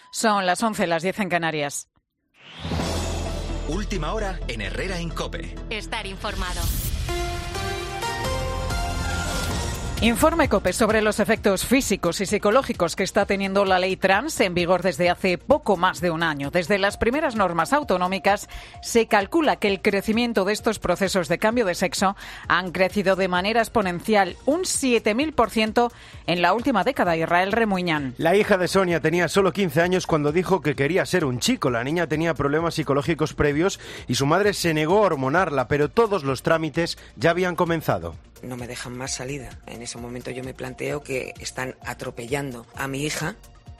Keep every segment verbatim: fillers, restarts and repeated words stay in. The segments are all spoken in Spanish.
Son las once, las diez en Canarias. Última hora en Herrera en COPE. Estar informado. Informe COPE sobre los efectos físicos y psicológicos que está teniendo la ley trans en vigor desde hace poco más de un año. Desde las primeras normas autonómicas se calcula que el crecimiento de estos procesos de cambio de sexo han crecido de manera exponencial un siete mil por ciento en la última década. Israel Remuñán. La hija de Sonia tenía solo quince años cuando dijo que quería ser un chico. La niña tenía problemas psicológicos previos y su madre se negó a hormonarla, pero todos los trámites ya habían comenzado. No me dejan más salida. En ese momento yo me planteo que están atropellando a mi hija.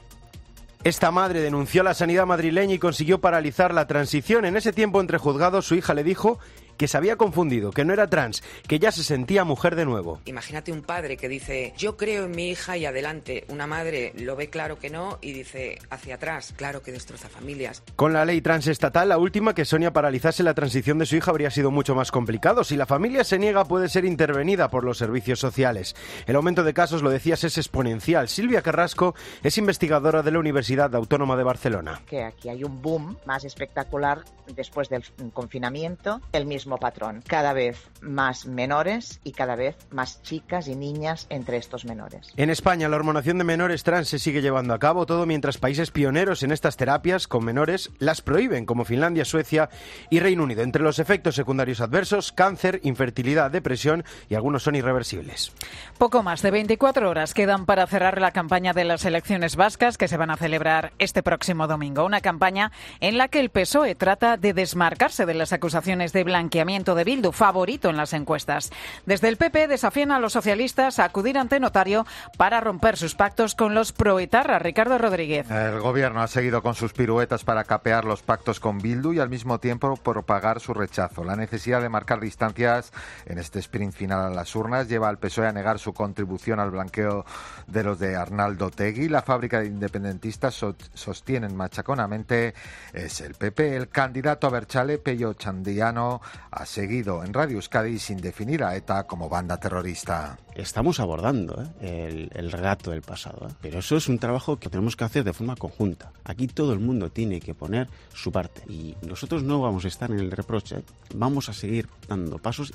Esta madre denunció a la sanidad madrileña y consiguió paralizar la transición. En ese tiempo, entre juzgados, su hija le dijo que se había confundido, que no era trans, que ya se sentía mujer de nuevo. Imagínate un padre que dice, yo creo en mi hija y adelante. Una madre lo ve claro que no y dice, hacia atrás, claro que destroza familias. Con la ley trans estatal, la última, que Sonia paralizase la transición de su hija habría sido mucho más complicado. Si la familia se niega, puede ser intervenida por los servicios sociales. El aumento de casos, lo decías, es exponencial. Silvia Carrasco es investigadora de la Universidad Autónoma de Barcelona. Que aquí hay un boom más espectacular después del confinamiento, el mismo patrón, cada vez más menores y cada vez más chicas y niñas entre estos menores. En España, la hormonación de menores trans se sigue llevando a cabo, todo mientras países pioneros en estas terapias con menores las prohíben, como Finlandia, Suecia y Reino Unido. Entre los efectos secundarios adversos, cáncer, infertilidad, depresión y algunos son irreversibles. Poco más de veinticuatro horas quedan para cerrar la campaña de las elecciones vascas que se van a celebrar este próximo domingo. Una campaña en la que el P S O E trata de desmarcarse de las acusaciones de blanqueamiento de Bildu, favorito en las encuestas. Desde el P P desafían a los socialistas a acudir ante notario para romper sus pactos con los proetarras. Ricardo Rodríguez. El gobierno ha seguido con sus piruetas para capear los pactos con Bildu y al mismo tiempo propagar su rechazo. La necesidad de marcar distancias en este sprint final a las urnas lleva al P S O E a negar su contribución al blanqueo de los de Arnaldo Otegi. La fábrica de independentistas so- sostienen machaconamente es el P P. El candidato Abertzale, Pello Chandiano, ha seguido en Radio Euskadi sin definir a ETA como banda terrorista. Estamos abordando ¿eh? el, el relato del pasado, ¿eh? pero eso es un trabajo que tenemos que hacer de forma conjunta. Aquí todo el mundo tiene que poner su parte y nosotros no vamos a estar en el reproche, ¿eh? Vamos a seguir dando pasos.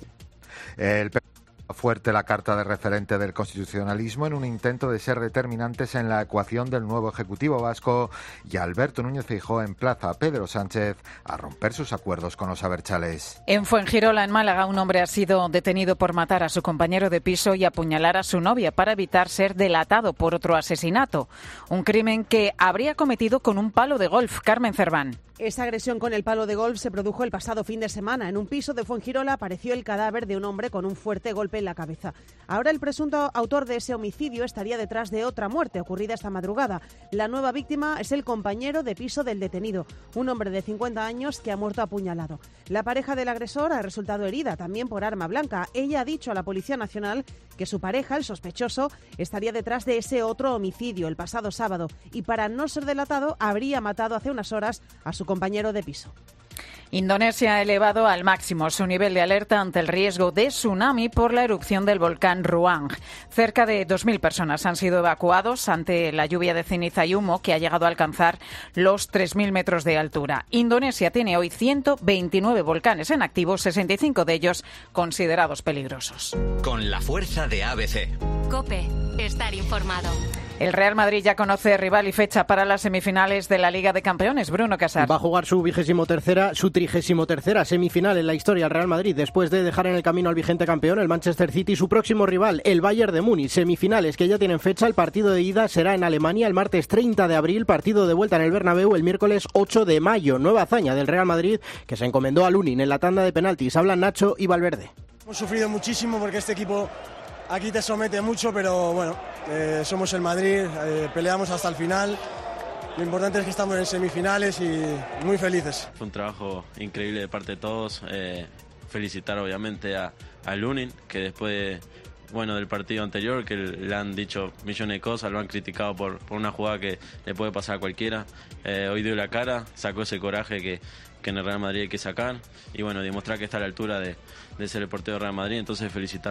El P P fuerte la carta de referente del constitucionalismo en un intento de ser determinantes en la ecuación del nuevo Ejecutivo vasco, y Alberto Núñez Feijóo emplaza a Pedro Sánchez a romper sus acuerdos con los abertzales. En Fuengirola, en Málaga, un hombre ha sido detenido por matar a su compañero de piso y apuñalar a su novia para evitar ser delatado por otro asesinato. Un crimen que habría cometido con un palo de golf. Carmen Cerván. Esta agresión con el palo de golf se produjo el pasado fin de semana. En un piso de Fuengirola apareció el cadáver de un hombre con un fuerte golpe en la cabeza. Ahora el presunto autor de ese homicidio estaría detrás de otra muerte ocurrida esta madrugada. La nueva víctima es el compañero de piso del detenido, un hombre de cincuenta años que ha muerto apuñalado. La pareja del agresor ha resultado herida también por arma blanca. Ella ha dicho a la Policía Nacional que su pareja, el sospechoso, estaría detrás de ese otro homicidio el pasado sábado y para no ser delatado habría matado hace unas horas a su compañero de piso. Indonesia ha elevado al máximo su nivel de alerta ante el riesgo de tsunami por la erupción del volcán Ruang. Cerca de dos mil personas han sido evacuados ante la lluvia de ceniza y humo que ha llegado a alcanzar los tres mil metros de altura. Indonesia tiene hoy ciento veintinueve volcanes en activo, sesenta y cinco de ellos considerados peligrosos. Con la fuerza de A B C. COPE. Estar informado. El Real Madrid ya conoce rival y fecha para las semifinales de la Liga de Campeones. Bruno Casar. Va a jugar su vigésimo tercera, su trigésimo tercera semifinal en la historia el Real Madrid, después de dejar en el camino al vigente campeón, el Manchester City, y su próximo rival, el Bayern de Múnich. Semifinales que ya tienen fecha. El partido de ida será en Alemania el martes treinta de abril, partido de vuelta en el Bernabéu el miércoles ocho de mayo. Nueva hazaña del Real Madrid que se encomendó a Lunin en la tanda de penaltis. Hablan Nacho y Valverde. Hemos sufrido muchísimo porque este equipo aquí te somete mucho, pero bueno, eh, somos el Madrid, eh, peleamos hasta el final. Lo importante es que estamos en semifinales y muy felices. Fue un trabajo increíble de parte de todos. Eh, felicitar obviamente a, a Lunin, que después de, bueno, del partido anterior, que le han dicho millones de cosas, lo han criticado por, por una jugada que le puede pasar a cualquiera. Eh, hoy dio la cara, sacó ese coraje que, que en el Real Madrid hay que sacar y bueno, demostrar que está a la altura de, de ser el portero del Real Madrid, entonces felicitarle.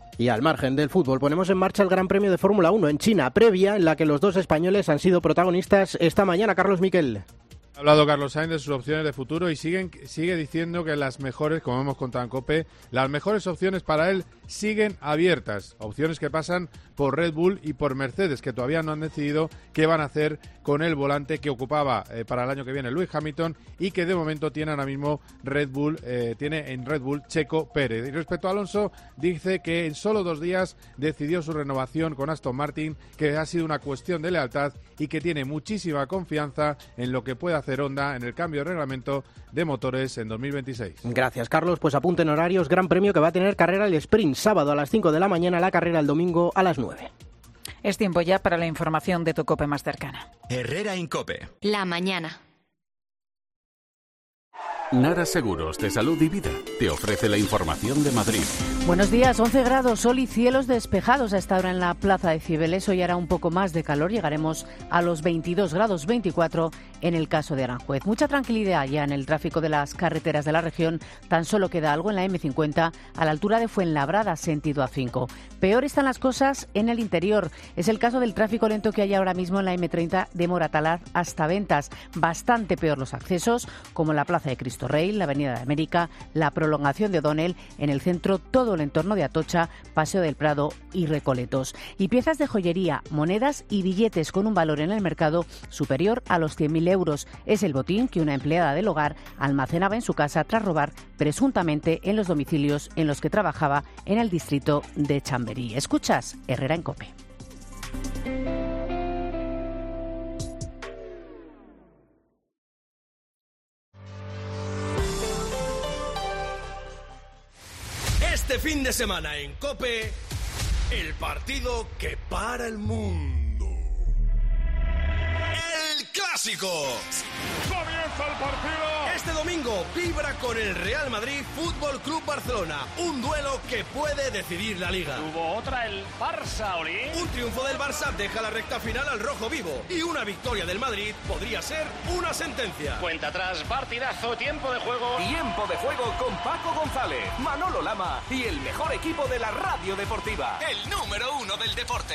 Y al margen del fútbol, ponemos en marcha el Gran Premio de Fórmula uno en China, previa en la que los dos españoles han sido protagonistas esta mañana. Carlos Miquel. Ha hablado Carlos Sainz de sus opciones de futuro y siguen, sigue diciendo que las mejores, como hemos contado en COPE, las mejores opciones para él siguen abiertas. Opciones que pasan por Red Bull y por Mercedes, que todavía no han decidido qué van a hacer con el volante que ocupaba eh, para el año que viene Lewis Hamilton y que de momento tiene ahora mismo Red Bull, eh, tiene en Red Bull Checo Pérez. Y respecto a Alonso, dice que en solo dos días decidió su renovación con Aston Martin, que ha sido una cuestión de lealtad y que tiene muchísima confianza en lo que puede hacer Honda en el cambio de reglamento de motores en dos mil veintiséis. Gracias, Carlos. Pues apunten horarios. Gran Premio que va a tener carrera el sprint sábado a las cinco de la mañana, la carrera el domingo a las nueve. Es tiempo ya para la información de tu COPE más cercana. Herrera Incope. La mañana. Nara Seguros de Salud y Vida te ofrece la información de Madrid. Buenos días, once grados, sol y cielos despejados a esta hora en la Plaza de Cibeles. Hoy hará un poco más de calor, llegaremos a los veintidós grados, veinticuatro en el caso de Aranjuez. Mucha tranquilidad ya en el tráfico de las carreteras de la región, tan solo queda algo en la eme cincuenta a la altura de Fuenlabrada, sentido A cinco. Peor están las cosas en el interior, es el caso del tráfico lento que hay ahora mismo en la eme treinta de Moratalaz hasta Ventas. Bastante peor los accesos, como la Plaza de Cristo Rey, la Avenida de América, la prolongación de O'Donnell, en el centro todo el entorno de Atocha, Paseo del Prado y Recoletos. Y piezas de joyería, monedas y billetes con un valor en el mercado superior a los cien mil euros. Es el botín que una empleada del hogar almacenaba en su casa tras robar presuntamente en los domicilios en los que trabajaba en el distrito de Chamberí. Escuchas Herrera en COPE. Este fin de semana en COPE, el partido que para el mundo. El Clásico. ¡Comienza el partido! Este domingo vibra con el Real Madrid Fútbol Club Barcelona. Un duelo que puede decidir la Liga. Hubo otra, el Barça, Oli. Un triunfo del Barça deja la recta final al rojo vivo. Y una victoria del Madrid podría ser una sentencia. Cuenta atrás, partidazo, tiempo de juego. Tiempo de juego con Paco González, Manolo Lama y el mejor equipo de la radio deportiva. El número uno del deporte.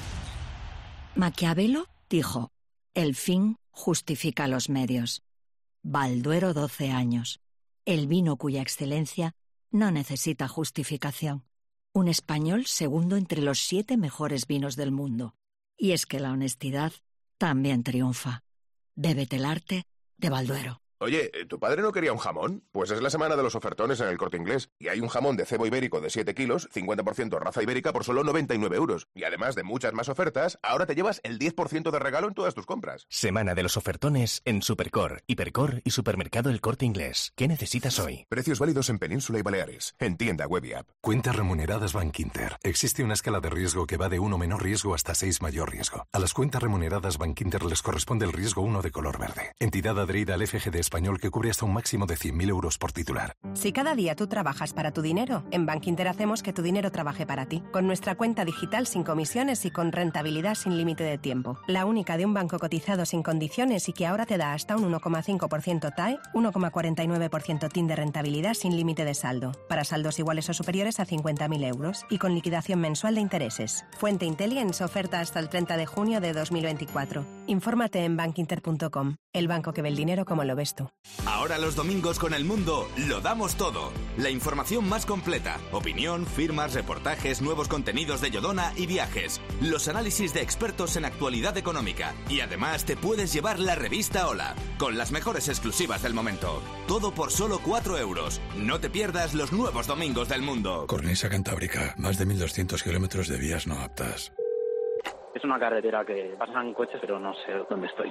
Maquiavelo dijo: el fin justifica los medios. Balduero doce años. El vino cuya excelencia no necesita justificación. Un español segundo entre los siete mejores vinos del mundo. Y es que la honestidad también triunfa. Bébete el arte de Balduero. Oye, ¿tu padre no quería un jamón? Pues es la semana de los ofertones en El Corte Inglés. Y hay un jamón de cebo ibérico de siete kilos, cincuenta por ciento raza ibérica por solo noventa y nueve euros. Y además de muchas más ofertas, ahora te llevas el diez por ciento de regalo en todas tus compras. Semana de los ofertones en Supercor, Hipercor y Supermercado El Corte Inglés. ¿Qué necesitas hoy? Precios válidos en Península y Baleares. En tienda web y app. Cuentas remuneradas Bankinter. Existe una escala de riesgo que va de uno menor riesgo hasta seis mayor riesgo. A las cuentas remuneradas Bankinter les corresponde el riesgo uno de color verde. Entidad adherida al F G D español que cubre hasta un máximo de cien mil euros por titular. Si cada día tú trabajas para tu dinero, en Bankinter hacemos que tu dinero trabaje para ti. Con nuestra cuenta digital sin comisiones y con rentabilidad sin límite de tiempo. La única de un banco cotizado sin condiciones y que ahora te da hasta un uno coma cinco por ciento T A E, uno coma cuarenta y nueve por ciento T I N de rentabilidad sin límite de saldo. Para saldos iguales o superiores a cincuenta mil euros y con liquidación mensual de intereses. Fuente Intelligence, oferta hasta el treinta de junio de dos mil veinticuatro. Infórmate en bankinter punto com. El banco que ve el dinero como lo ves tú. Ahora los domingos con El Mundo lo damos todo. La información más completa. Opinión, firmas, reportajes, nuevos contenidos de Yodona y viajes. Los análisis de expertos en actualidad económica. Y además te puedes llevar la revista Hola, con las mejores exclusivas del momento. Todo por solo cuatro euros. No te pierdas los nuevos domingos del Mundo. Cornisa Cantábrica. Más de mil doscientos kilómetros de vías no aptas. Es una carretera que pasan coches, pero no sé dónde estoy.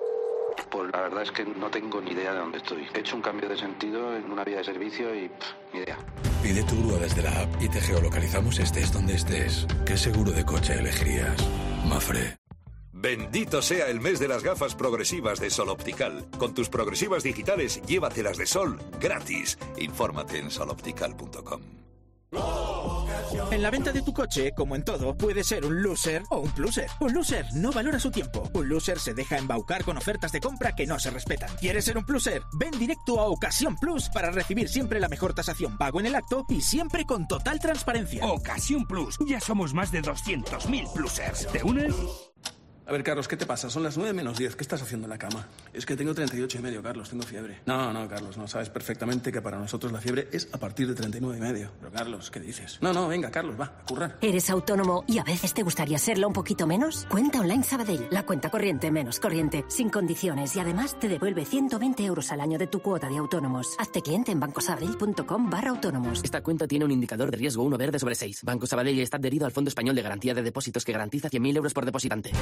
Pues la verdad es que no tengo ni idea de dónde estoy. He hecho un cambio de sentido en una vía de servicio y pff, ni idea. Pide tu grúa desde la app y te geolocalizamos estés donde estés. ¿Qué seguro de coche elegirías? Mafre. Bendito sea el mes de las gafas progresivas de Sol Optical. Con tus progresivas digitales, llévatelas de sol gratis. Infórmate en sol optical punto com. En la venta de tu coche, como en todo, puede ser un loser o un pluser. Un loser no valora su tiempo. Un loser se deja embaucar con ofertas de compra que no se respetan. ¿Quieres ser un pluser? Ven directo a Ocasión Plus para recibir siempre la mejor tasación, pago en el acto y siempre con total transparencia. Ocasión Plus. Ya somos más de doscientos mil plusers. ¿Te unes? A ver, Carlos, ¿qué te pasa? Son las nueve menos diez. ¿Qué estás haciendo en la cama? Es que tengo treinta y ocho y medio, Carlos. Tengo fiebre. No, no, Carlos, no. Sabes perfectamente que para nosotros la fiebre es a partir de treinta y nueve y medio. Pero, Carlos, ¿qué dices? No, no, venga, Carlos, va, a currar. ¿Eres autónomo y a veces te gustaría serlo un poquito menos? Cuenta Online Sabadell. La cuenta corriente menos corriente, sin condiciones y además te devuelve ciento veinte euros al año de tu cuota de autónomos. Hazte cliente en bancosabadell.com barra autónomos. Esta cuenta tiene un indicador de riesgo uno verde sobre seis. Banco Sabadell está adherido al Fondo Español de Garantía de Depósitos que garantiza cien mil euros por depositante.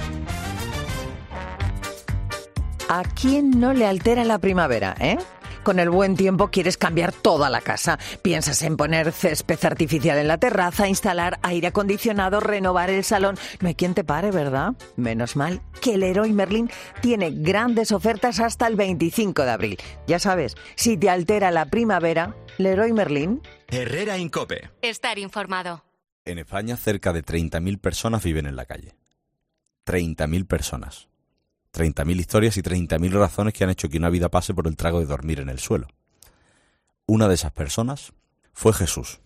¿A quién no le altera la primavera, eh? Con el buen tiempo quieres cambiar toda la casa. Piensas en poner césped artificial en la terraza, instalar aire acondicionado, renovar el salón. No hay quien te pare, ¿verdad? Menos mal que el Leroy Merlin tiene grandes ofertas hasta el veinticinco de abril. Ya sabes, si te altera la primavera, Leroy Merlin. Herrera Incope. Estar informado. En España, cerca de treinta mil personas viven en la calle. treinta mil personas. treinta mil historias y treinta mil razones que han hecho que una vida pase por el trago de dormir en el suelo. Una de esas personas fue Jesús.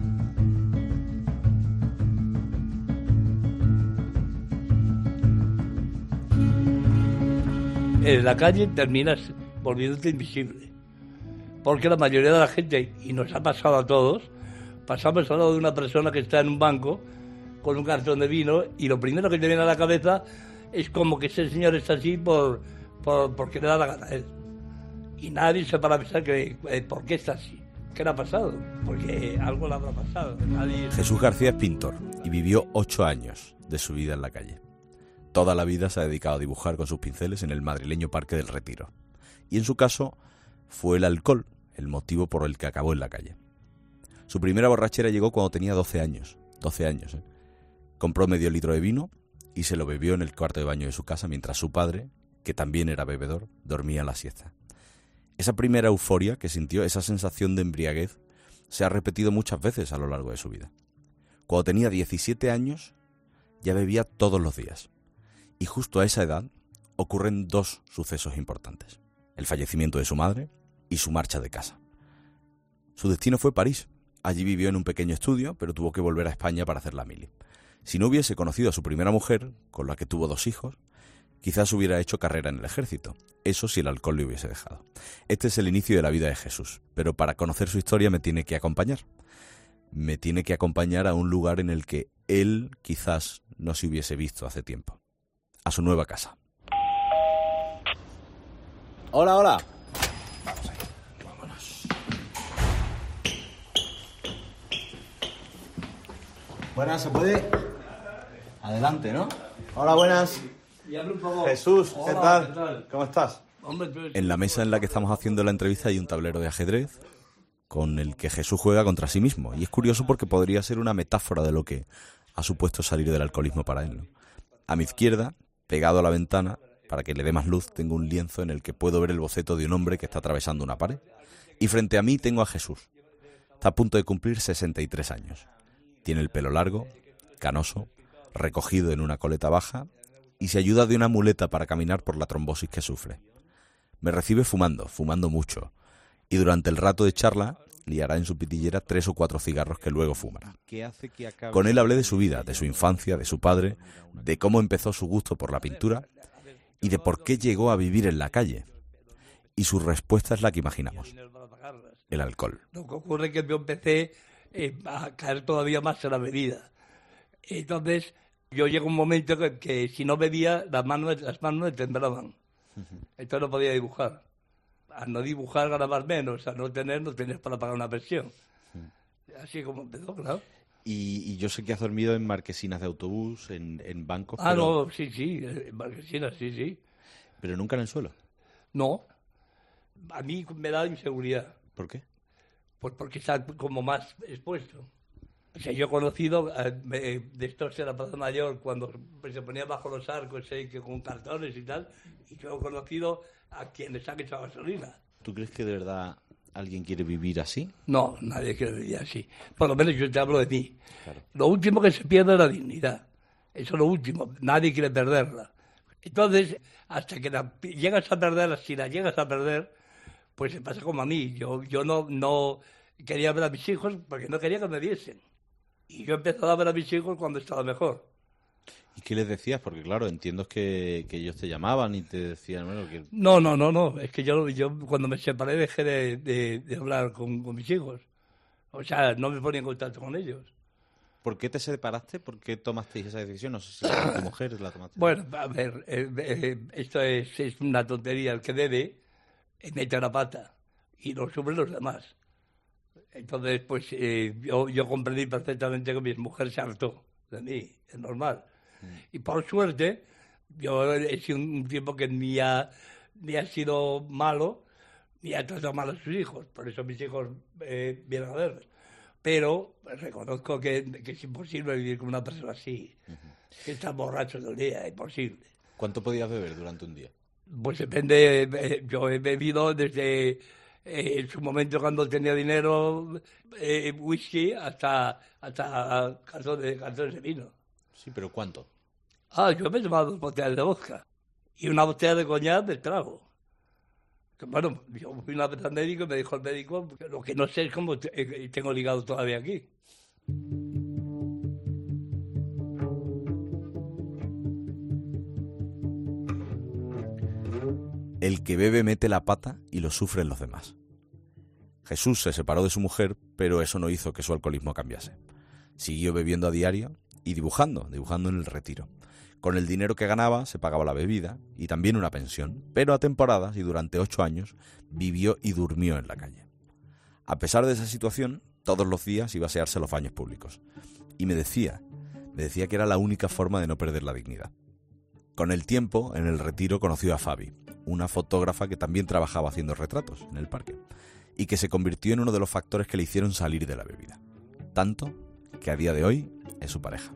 En la calle terminas volviéndote invisible. Porque la mayoría de la gente, y nos ha pasado a todos, pasamos al lado de una persona que está en un banco con un cartón de vino y lo primero que te viene a la cabeza es como que ese señor está así por, por porque le da la gana a él. Y nadie se para a pensar que, eh, por qué está así. ¿Qué le ha pasado? Porque algo le habrá pasado. Nadie... Jesús García es pintor y vivió ocho años de su vida en la calle. Toda la vida se ha dedicado a dibujar con sus pinceles en el madrileño Parque del Retiro. Y en su caso fue el alcohol el motivo por el que acabó en la calle. Su primera borrachera llegó cuando tenía doce años. doce años, ¿eh? Compró medio litro de vino y se lo bebió en el cuarto de baño de su casa mientras su padre, que también era bebedor, dormía la siesta. Esa primera euforia que sintió, esa sensación de embriaguez, se ha repetido muchas veces a lo largo de su vida. Cuando tenía diecisiete años, ya bebía todos los días. Y justo a esa edad ocurren dos sucesos importantes: el fallecimiento de su madre y su marcha de casa. Su destino fue París. Allí vivió en un pequeño estudio, pero tuvo que volver a España para hacer la mili. Si no hubiese conocido a su primera mujer, con la que tuvo dos hijos, quizás hubiera hecho carrera en el ejército. Eso si el alcohol le hubiese dejado. Este es el inicio de la vida de Jesús, pero para conocer su historia me tiene que acompañar. Me tiene que acompañar a un lugar en el que él quizás no se hubiese visto hace tiempo. A su nueva casa. Hola, hola. Vamos ahí, vámonos. Buenas, ¿se puede? Adelante, ¿no? Hola, buenas. Jesús, ¿qué Hola, tal? ¿qué tal? ¿Cómo estás? Hombre, tú eres... En la mesa en la que estamos haciendo la entrevista hay un tablero de ajedrez con el que Jesús juega contra sí mismo. Y es curioso porque podría ser una metáfora de lo que ha supuesto salir del alcoholismo para él, ¿no? A mi izquierda, pegado a la ventana, para que le dé más luz, tengo un lienzo en el que puedo ver el boceto de un hombre que está atravesando una pared. Y frente a mí tengo a Jesús. Está a punto de cumplir sesenta y tres años. Tiene el pelo largo, canoso, recogido en una coleta baja y se ayuda de una muleta para caminar por la trombosis que sufre. Me recibe fumando, fumando mucho, y durante el rato de charla liará en su pitillera tres o cuatro cigarros que luego fumará. Con él hablé de su vida, de su infancia, de su padre, de cómo empezó su gusto por la pintura y de por qué llegó a vivir en la calle. Y su respuesta es la que imaginamos: el alcohol. Lo que ocurre es que yo empecé eh, a caer todavía más en la bebida. Entonces, yo llego a un momento que, que si no bebía, las manos, las manos me temblaban. Entonces no podía dibujar. Al no dibujar ganabas menos, al no tener, no tenías para pagar una pensión. Así como empezó, claro. Y, y yo sé que has dormido en marquesinas de autobús, en, en bancos. Ah, pero... no, sí, sí, en marquesinas, sí, sí. Pero nunca en el suelo. No. A mí me da inseguridad. ¿Por qué? Pues porque está como más expuesto. O sea, yo he conocido eh, de estos en la Plaza Mayor cuando se ponía bajo los arcos eh, que con cartones y tal, y yo he conocido a quienes han echado gasolina. ¿Tú crees que de verdad ¿Alguien quiere vivir así? No, nadie quiere vivir así. Por lo menos yo te hablo de mí. Claro. Lo último que se pierde es la dignidad. Eso es lo último. Nadie quiere perderla. Entonces, hasta que la, llegas a perderla, si la llegas a perder, pues se pasa como a mí. Yo, yo no, no quería ver a mis hijos porque no quería que me viesen. Y yo empezaba a ver a mis hijos cuando estaba mejor. ¿Y qué les decías? Porque claro, entiendo que, que ellos te llamaban y te decían... Bueno, que... No, no, no, no. Es que yo, yo cuando me separé dejé de, de, de hablar con, con mis hijos. O sea, no me ponía en contacto con ellos. ¿Por qué te separaste? ¿Por qué tomasteis esa decisión? No sé si la tu mujer la tomaste. Bueno, a ver, eh, eh, esto es, es una tontería. El que debe eh, mete la pata y lo sufren los demás. Entonces, pues eh, yo, yo comprendí perfectamente que mi mujer se hartó de mí. Es normal. Y por suerte, yo he sido un tiempo que ni ha, ni ha sido malo, ni ha tratado mal a sus hijos. Por eso mis hijos eh, vienen a verme. Pero reconozco que, que es imposible vivir con una persona así. Uh-huh. Que está borracho todo el día, es imposible. ¿Cuánto podías beber durante un día? Pues depende. Eh, yo he bebido desde eh, en su momento cuando tenía dinero, eh, whisky, hasta, hasta cartones, cartones de vino. Sí, pero ¿cuánto? Ah, yo me he tomado dos botellas de vodka y una botella de coñac de trago. Que, bueno, yo fui una vez al médico y me dijo el médico que lo que no sé es cómo te, tengo ligado todavía aquí. El que bebe mete la pata y lo sufren los demás. Jesús se separó de su mujer, pero eso no hizo que su alcoholismo cambiase. Siguió bebiendo a diario y dibujando, dibujando en el retiro. Con el dinero que ganaba se pagaba la bebida y también una pensión, pero a temporadas y durante ocho años vivió y durmió en la calle. A pesar de esa situación, todos los días iba a asearse los baños públicos. Y me decía, me decía que era la única forma de no perder la dignidad. Con el tiempo, en el retiro conoció a Fabi, una fotógrafa que también trabajaba haciendo retratos en el parque, y que se convirtió en uno de los factores que le hicieron salir de la bebida. Tanto que a día de hoy es su pareja.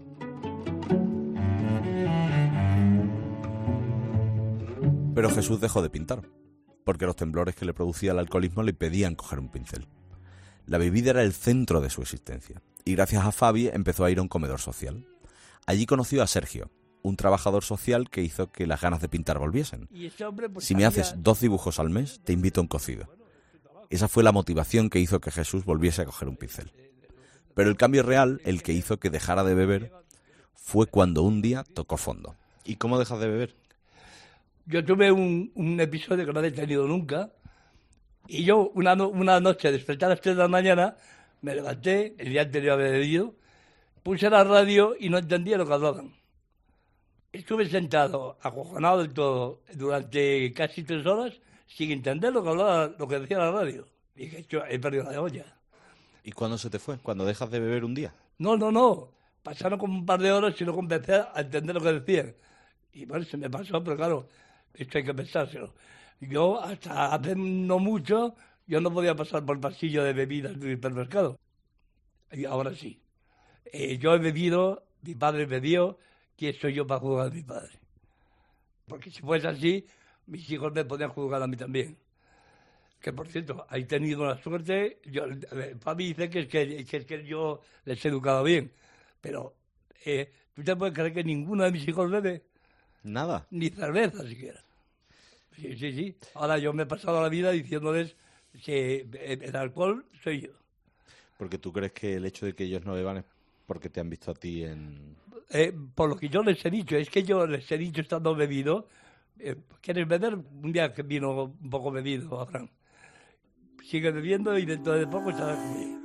Pero Jesús dejó de pintar, porque los temblores que le producía el alcoholismo le impedían coger un pincel. La bebida era el centro de su existencia, y gracias a Fabi empezó a ir a un comedor social. Allí conoció a Sergio, un trabajador social que hizo que las ganas de pintar volviesen. Si me haces dos dibujos al mes, te invito a un cocido. Esa fue la motivación que hizo que Jesús volviese a coger un pincel. Pero el cambio real, el que hizo que dejara de beber, fue cuando un día tocó fondo. ¿Y cómo dejas de beber? Yo tuve un, un episodio que no he tenido nunca, y yo una, no, una noche desperté a las tres de la mañana, me levanté, el día anterior había bebido, puse la radio y no entendía lo que hablaban. Estuve sentado, acojonado del todo, durante casi tres horas, sin entender lo que hablaba, lo que decía la radio. Y dije, yo he perdido la olla. ¿Y cuándo se te fue? ¿Cuándo dejas de beber un día? No, no, no. Pasaron como un par de horas y luego empecé a entender lo que decían. Y bueno, se me pasó, pero claro, esto hay que pensárselo. Yo, hasta hace no mucho, yo no podía pasar por el pasillo de bebidas del hipermercado. Y ahora sí. Eh, yo he bebido, mi padre bebió, ¿quién soy yo para juzgar a mi padre? Porque si fuese así, mis hijos me podían juzgar a mí también. Que, por cierto, he tenido una suerte. Yo, Fabi dice que es que, que es que yo les he educado bien. Pero, eh, ¿tú te puedes creer que ninguno de mis hijos bebe? Nada. Ni cerveza siquiera. Sí, sí, sí. Ahora yo me he pasado la vida diciéndoles que el alcohol soy yo. Porque tú crees que el hecho de que ellos no beban es porque te han visto a ti en... Eh, por lo que yo les he dicho, es que yo les he dicho estando bebido, eh, ¿quieres beber? Un día que vino un poco bebido, Abraham. Sigue bebiendo y dentro de poco estará conmigo.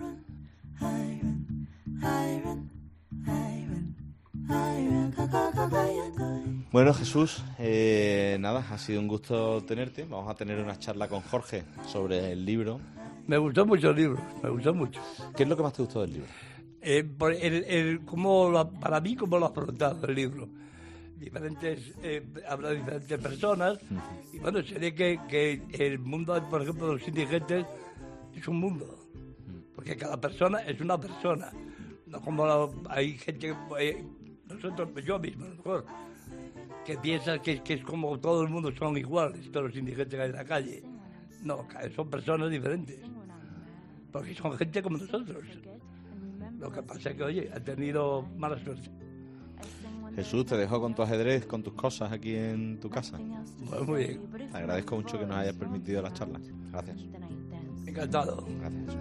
Bueno, Jesús, eh, nada, ha sido un gusto tenerte. Vamos a tener una charla con Jorge sobre el libro. Me gustó mucho el libro, me gustó mucho. ¿Qué es lo que más te gustó del libro? Eh, por el, el, cómo lo, para mí, cómo lo ha afrontado el libro. Diferentes, eh, habla de diferentes personas. Uh-huh. Y bueno, se ve que, que el mundo, por ejemplo, de los indigentes es un mundo. Uh-huh. Porque cada persona es una persona. No como la, hay gente, eh, nosotros, yo mismo a lo mejor, que piensa que, que es como todo el mundo son iguales, todos los indigentes que hay en la calle. No, son personas diferentes. porque son gente como nosotros. Lo que pasa es que, oye, ha tenido mala suerte. Jesús, te dejo con tu ajedrez, con tus cosas aquí en tu casa. Pues muy bien. Te agradezco mucho que nos hayas permitido la charla. Gracias. Encantado. Gracias.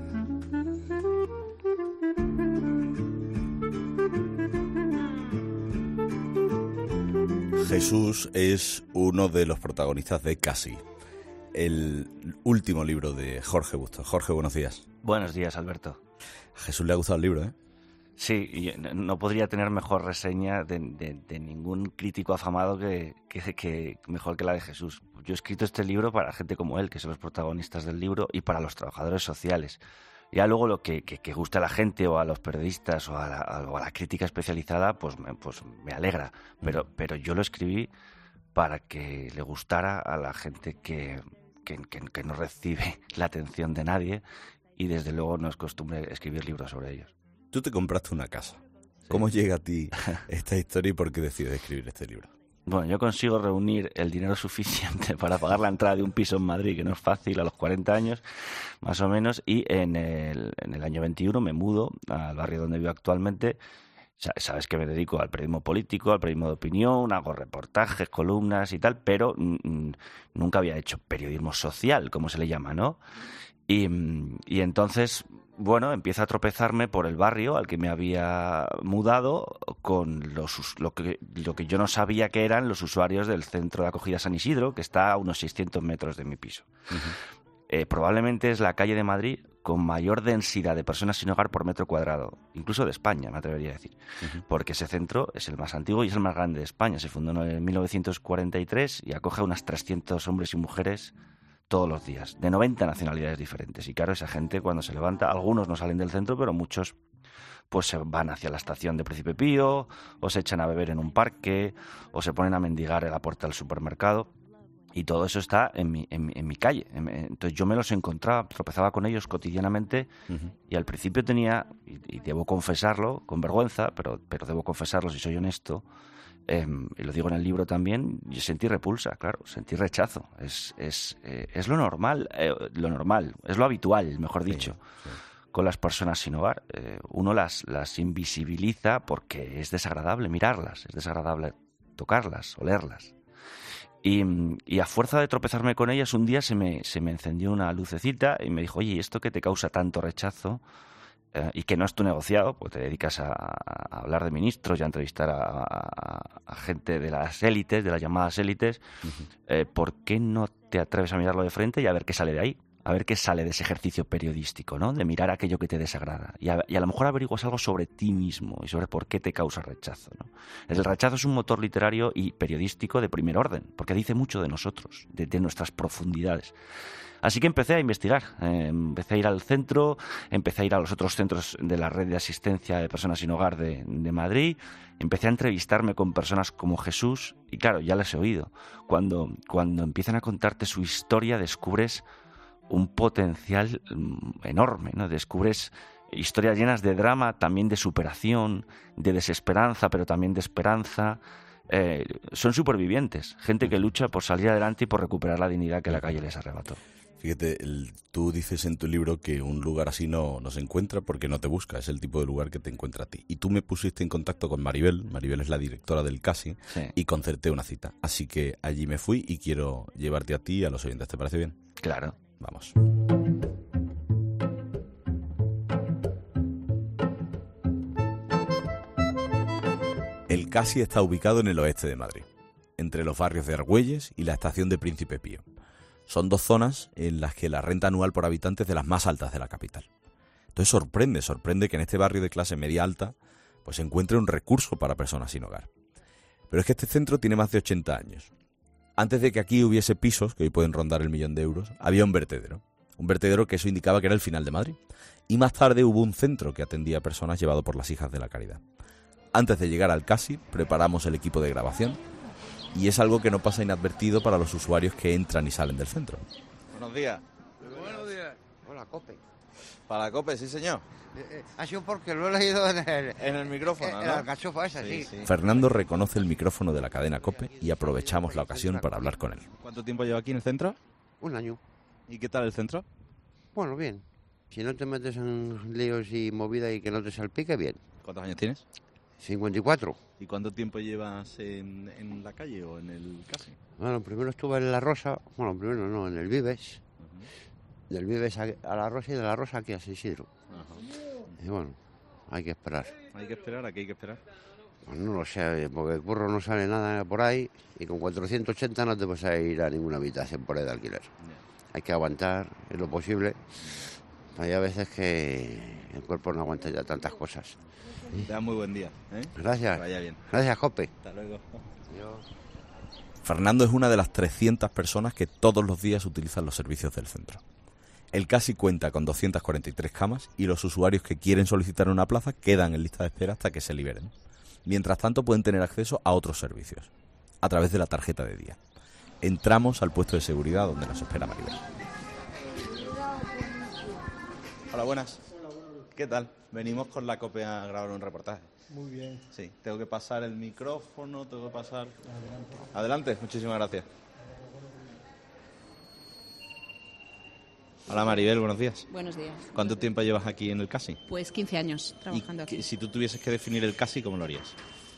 Jesús es uno de los protagonistas de Casi, el último libro de Jorge Bustos. Jorge, buenos días. Buenos días, Alberto. A Jesús le ha gustado el libro, ¿eh? Sí, y no podría tener mejor reseña de, de, de ningún crítico afamado que, que, que mejor que la de Jesús. Yo he escrito este libro para gente como él, que son los protagonistas del libro, y para los trabajadores sociales. Ya luego lo que, que, que guste a la gente o a los periodistas o a la, o a la crítica especializada, pues me, pues me alegra. Pero, pero yo lo escribí para que le gustara a la gente que, que, que, que no recibe la atención de nadie, y desde luego no es costumbre escribir libros sobre ellos. Tú te compraste una casa. Sí. ¿Cómo llega a ti esta historia y por qué decides escribir este libro? Bueno, yo consigo reunir el dinero suficiente para pagar la entrada de un piso en Madrid, que no es fácil, a los cuarenta años, más o menos, y en el, en el año veintiuno me mudo al barrio donde vivo actualmente. Sabes que me dedico al periodismo político, al periodismo de opinión, hago reportajes, columnas y tal, pero mm, nunca había hecho periodismo social, como se le llama, ¿no? Y, y entonces, bueno, empiezo a tropezarme por el barrio al que me había mudado con los, lo, que, lo que yo no sabía que eran los usuarios del centro de acogida San Isidro, que está a unos seiscientos metros de mi piso. Uh-huh. Eh, probablemente es la calle de Madrid con mayor densidad de personas sin hogar por metro cuadrado, incluso de España, me atrevería a decir, uh-huh. porque ese centro es el más antiguo y es el más grande de España. Se fundó en mil novecientos cuarenta y tres y acoge a unas trescientos hombres y mujeres todos los días, de noventa nacionalidades diferentes. Y claro, esa gente cuando se levanta, algunos no salen del centro, pero muchos pues se van hacia la estación de Príncipe Pío, o se echan a beber en un parque, o se ponen a mendigar en la puerta del supermercado. Y todo eso está en mi, en, en mi calle. Entonces yo me los encontraba, tropezaba con ellos cotidianamente, uh-huh. y al principio tenía, y, y debo confesarlo, con vergüenza, pero, pero debo confesarlo si soy honesto, Eh, y lo digo en el libro también, yo sentí repulsa, claro, sentí rechazo. Es, es, eh, es lo normal, eh, lo normal, es lo habitual, mejor dicho, sí, sí. con las personas sin hogar. Eh, uno las, las invisibiliza porque es desagradable mirarlas, es desagradable tocarlas, olerlas. Y, y a fuerza de tropezarme con ellas, un día se me, se me encendió una lucecita y me dijo, oye, ¿y esto que te causa tanto rechazo? Eh, y que no es tu negociado, pues te dedicas a, a hablar de ministros y a entrevistar a, a, a gente de las élites, de las llamadas élites, uh-huh. eh, ¿por qué no te atreves a mirarlo de frente y a ver qué sale de ahí? A ver qué sale de ese ejercicio periodístico, ¿no? De mirar aquello que te desagrada. Y a, y a lo mejor averiguas algo sobre ti mismo y sobre por qué te causa rechazo, ¿no? El rechazo es un motor literario y periodístico de primer orden, porque dice mucho de nosotros, de, de nuestras profundidades. Así que empecé a investigar, eh, empecé a ir al centro, empecé a ir a los otros centros de la red de asistencia de personas sin hogar de, de Madrid, empecé a entrevistarme con personas como Jesús y claro, ya les he oído. Cuando, cuando empiezan a contarte su historia descubres un potencial enorme, ¿no? Descubres historias llenas de drama, también de superación, de desesperanza, pero también de esperanza. Eh, son supervivientes, gente que lucha por salir adelante y por recuperar la dignidad que la calle les arrebató. Fíjate, el, tú dices en tu libro que un lugar así no, no se encuentra porque no te busca, es el tipo de lugar que te encuentra a ti. Y tú me pusiste en contacto con Maribel, Maribel es la directora del Casi, sí. y concerté una cita. Así que allí me fui y quiero llevarte a ti y a los oyentes. ¿Te parece bien? Claro. Vamos. El Casi está ubicado en el oeste de Madrid, entre los barrios de Argüelles y la estación de Príncipe Pío. Son dos zonas en las que la renta anual por habitante es de las más altas de la capital. Entonces sorprende, sorprende que en este barrio de clase media alta pues se encuentre un recurso para personas sin hogar. Pero es que este centro tiene más de ochenta años. Antes de que aquí hubiese pisos, que hoy pueden rondar el millón de euros, había un vertedero. Un vertedero que eso indicaba que era el final de Madrid. Y más tarde hubo un centro que atendía a personas llevado por las Hijas de la Caridad. Antes de llegar al Casi, preparamos el equipo de grabación y es algo que no pasa inadvertido para los usuarios que entran y salen del centro. Buenos días. Buenos días. Hola, COPE. Para la COPE, sí, señor. Eh, eh, ha sido porque lo he leído en el... En el micrófono, en, ¿no? En la alcachofa esa, sí, sí. sí. Fernando reconoce el micrófono de la cadena COPE y aprovechamos la ocasión para hablar con él. ¿Cuánto tiempo lleva aquí en el centro? Un año. ¿Y qué tal el centro? Bueno, bien. Si no te metes en líos y movidas y que no te salpique, bien. ¿Cuántos años tienes? cincuenta y cuatro. ¿Y cuánto tiempo llevas en, en la calle o en el casi? Bueno, primero estuve en La Rosa, bueno, primero no, en el Vives. Uh-huh. Del Vives a, a La Rosa y de La Rosa aquí a San Isidro. Uh-huh. Y bueno, hay que esperar. ¿Hay que esperar? ¿A qué hay que esperar? Pues no lo sé, porque el curro no sale nada por ahí y con cuatrocientos ochenta no te vas a ir a ninguna habitación por ahí de alquiler. Yeah. Hay que aguantar, es lo posible. Hay a veces que el cuerpo no aguanta ya tantas cosas. Te da muy buen día, ¿eh? Gracias. Que vaya bien. Gracias, Jope. Hasta luego. Adiós. Fernando es una de las trescientas personas que todos los días utilizan los servicios del centro. El Casi cuenta con doscientas cuarenta y tres camas y los usuarios que quieren solicitar una plaza quedan en lista de espera hasta que se liberen. Mientras tanto pueden tener acceso a otros servicios, a través de la tarjeta de día. Entramos al puesto de seguridad donde nos espera Maribel. Hola, buenas. ¿Qué tal? Venimos con la COPE a grabar un reportaje. Muy bien. Sí, tengo que pasar el micrófono, tengo que pasar... Adelante. Adelante, muchísimas gracias. Hola Maribel, buenos días. Buenos días. ¿Cuánto tiempo llevas aquí en el Casi? Pues quince años trabajando y aquí. Si tú tuvieses que definir el Casi, ¿cómo lo harías?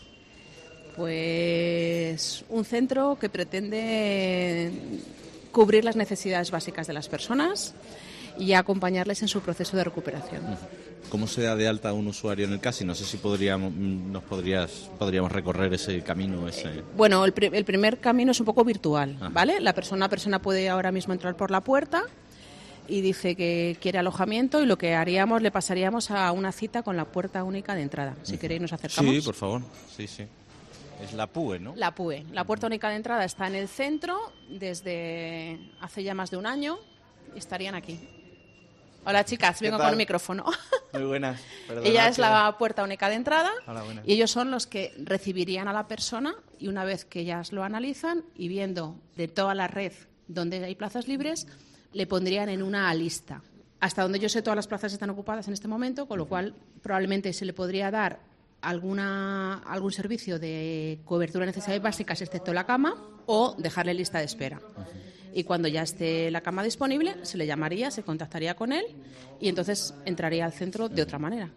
Pues un centro que pretende cubrir las necesidades básicas de las personas y acompañarles en su proceso de recuperación. ¿Cómo se da de alta a un usuario en el Casi? No sé si podríamos, nos podrías, podríamos recorrer ese camino. Ese... Bueno, el, pr- el primer camino es un poco virtual, Ajá. ¿vale? La persona, persona puede ahora mismo entrar por la puerta y dice que quiere alojamiento y lo que haríamos, le pasaríamos a una cita con la puerta única de entrada. Si uh-huh. queréis nos acercamos. Sí, por favor. Sí, sí. Es la P U E, ¿no? La P U E. La puerta única de entrada está en el centro desde hace ya más de un año y estarían aquí. Hola chicas, vengo con el micrófono. Muy buenas. Perdona, Ella es que... la puerta única de entrada. Hola, buenas. Y ellos son los que recibirían a la persona y una vez que ellas lo analizan y viendo de toda la red donde hay plazas libres, le pondrían en una lista. Hasta donde yo sé, todas las plazas están ocupadas en este momento, con lo cual probablemente se le podría dar alguna algún servicio de cobertura de necesidades básicas, excepto la cama, o dejarle lista de espera. Y cuando ya esté la cama disponible, se le llamaría, se contactaría con él y entonces entraría al centro de otra manera.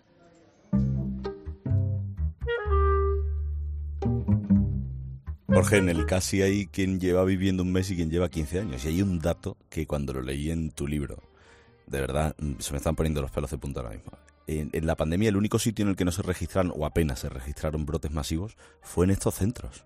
Jorge, en el Casi hay quien lleva viviendo un mes y quien lleva quince años. Y hay un dato que cuando lo leí en tu libro, de verdad, se me están poniendo los pelos de punta ahora mismo. En, en la pandemia, el único sitio en el que no se registraron, o apenas se registraron brotes masivos, fue en estos centros.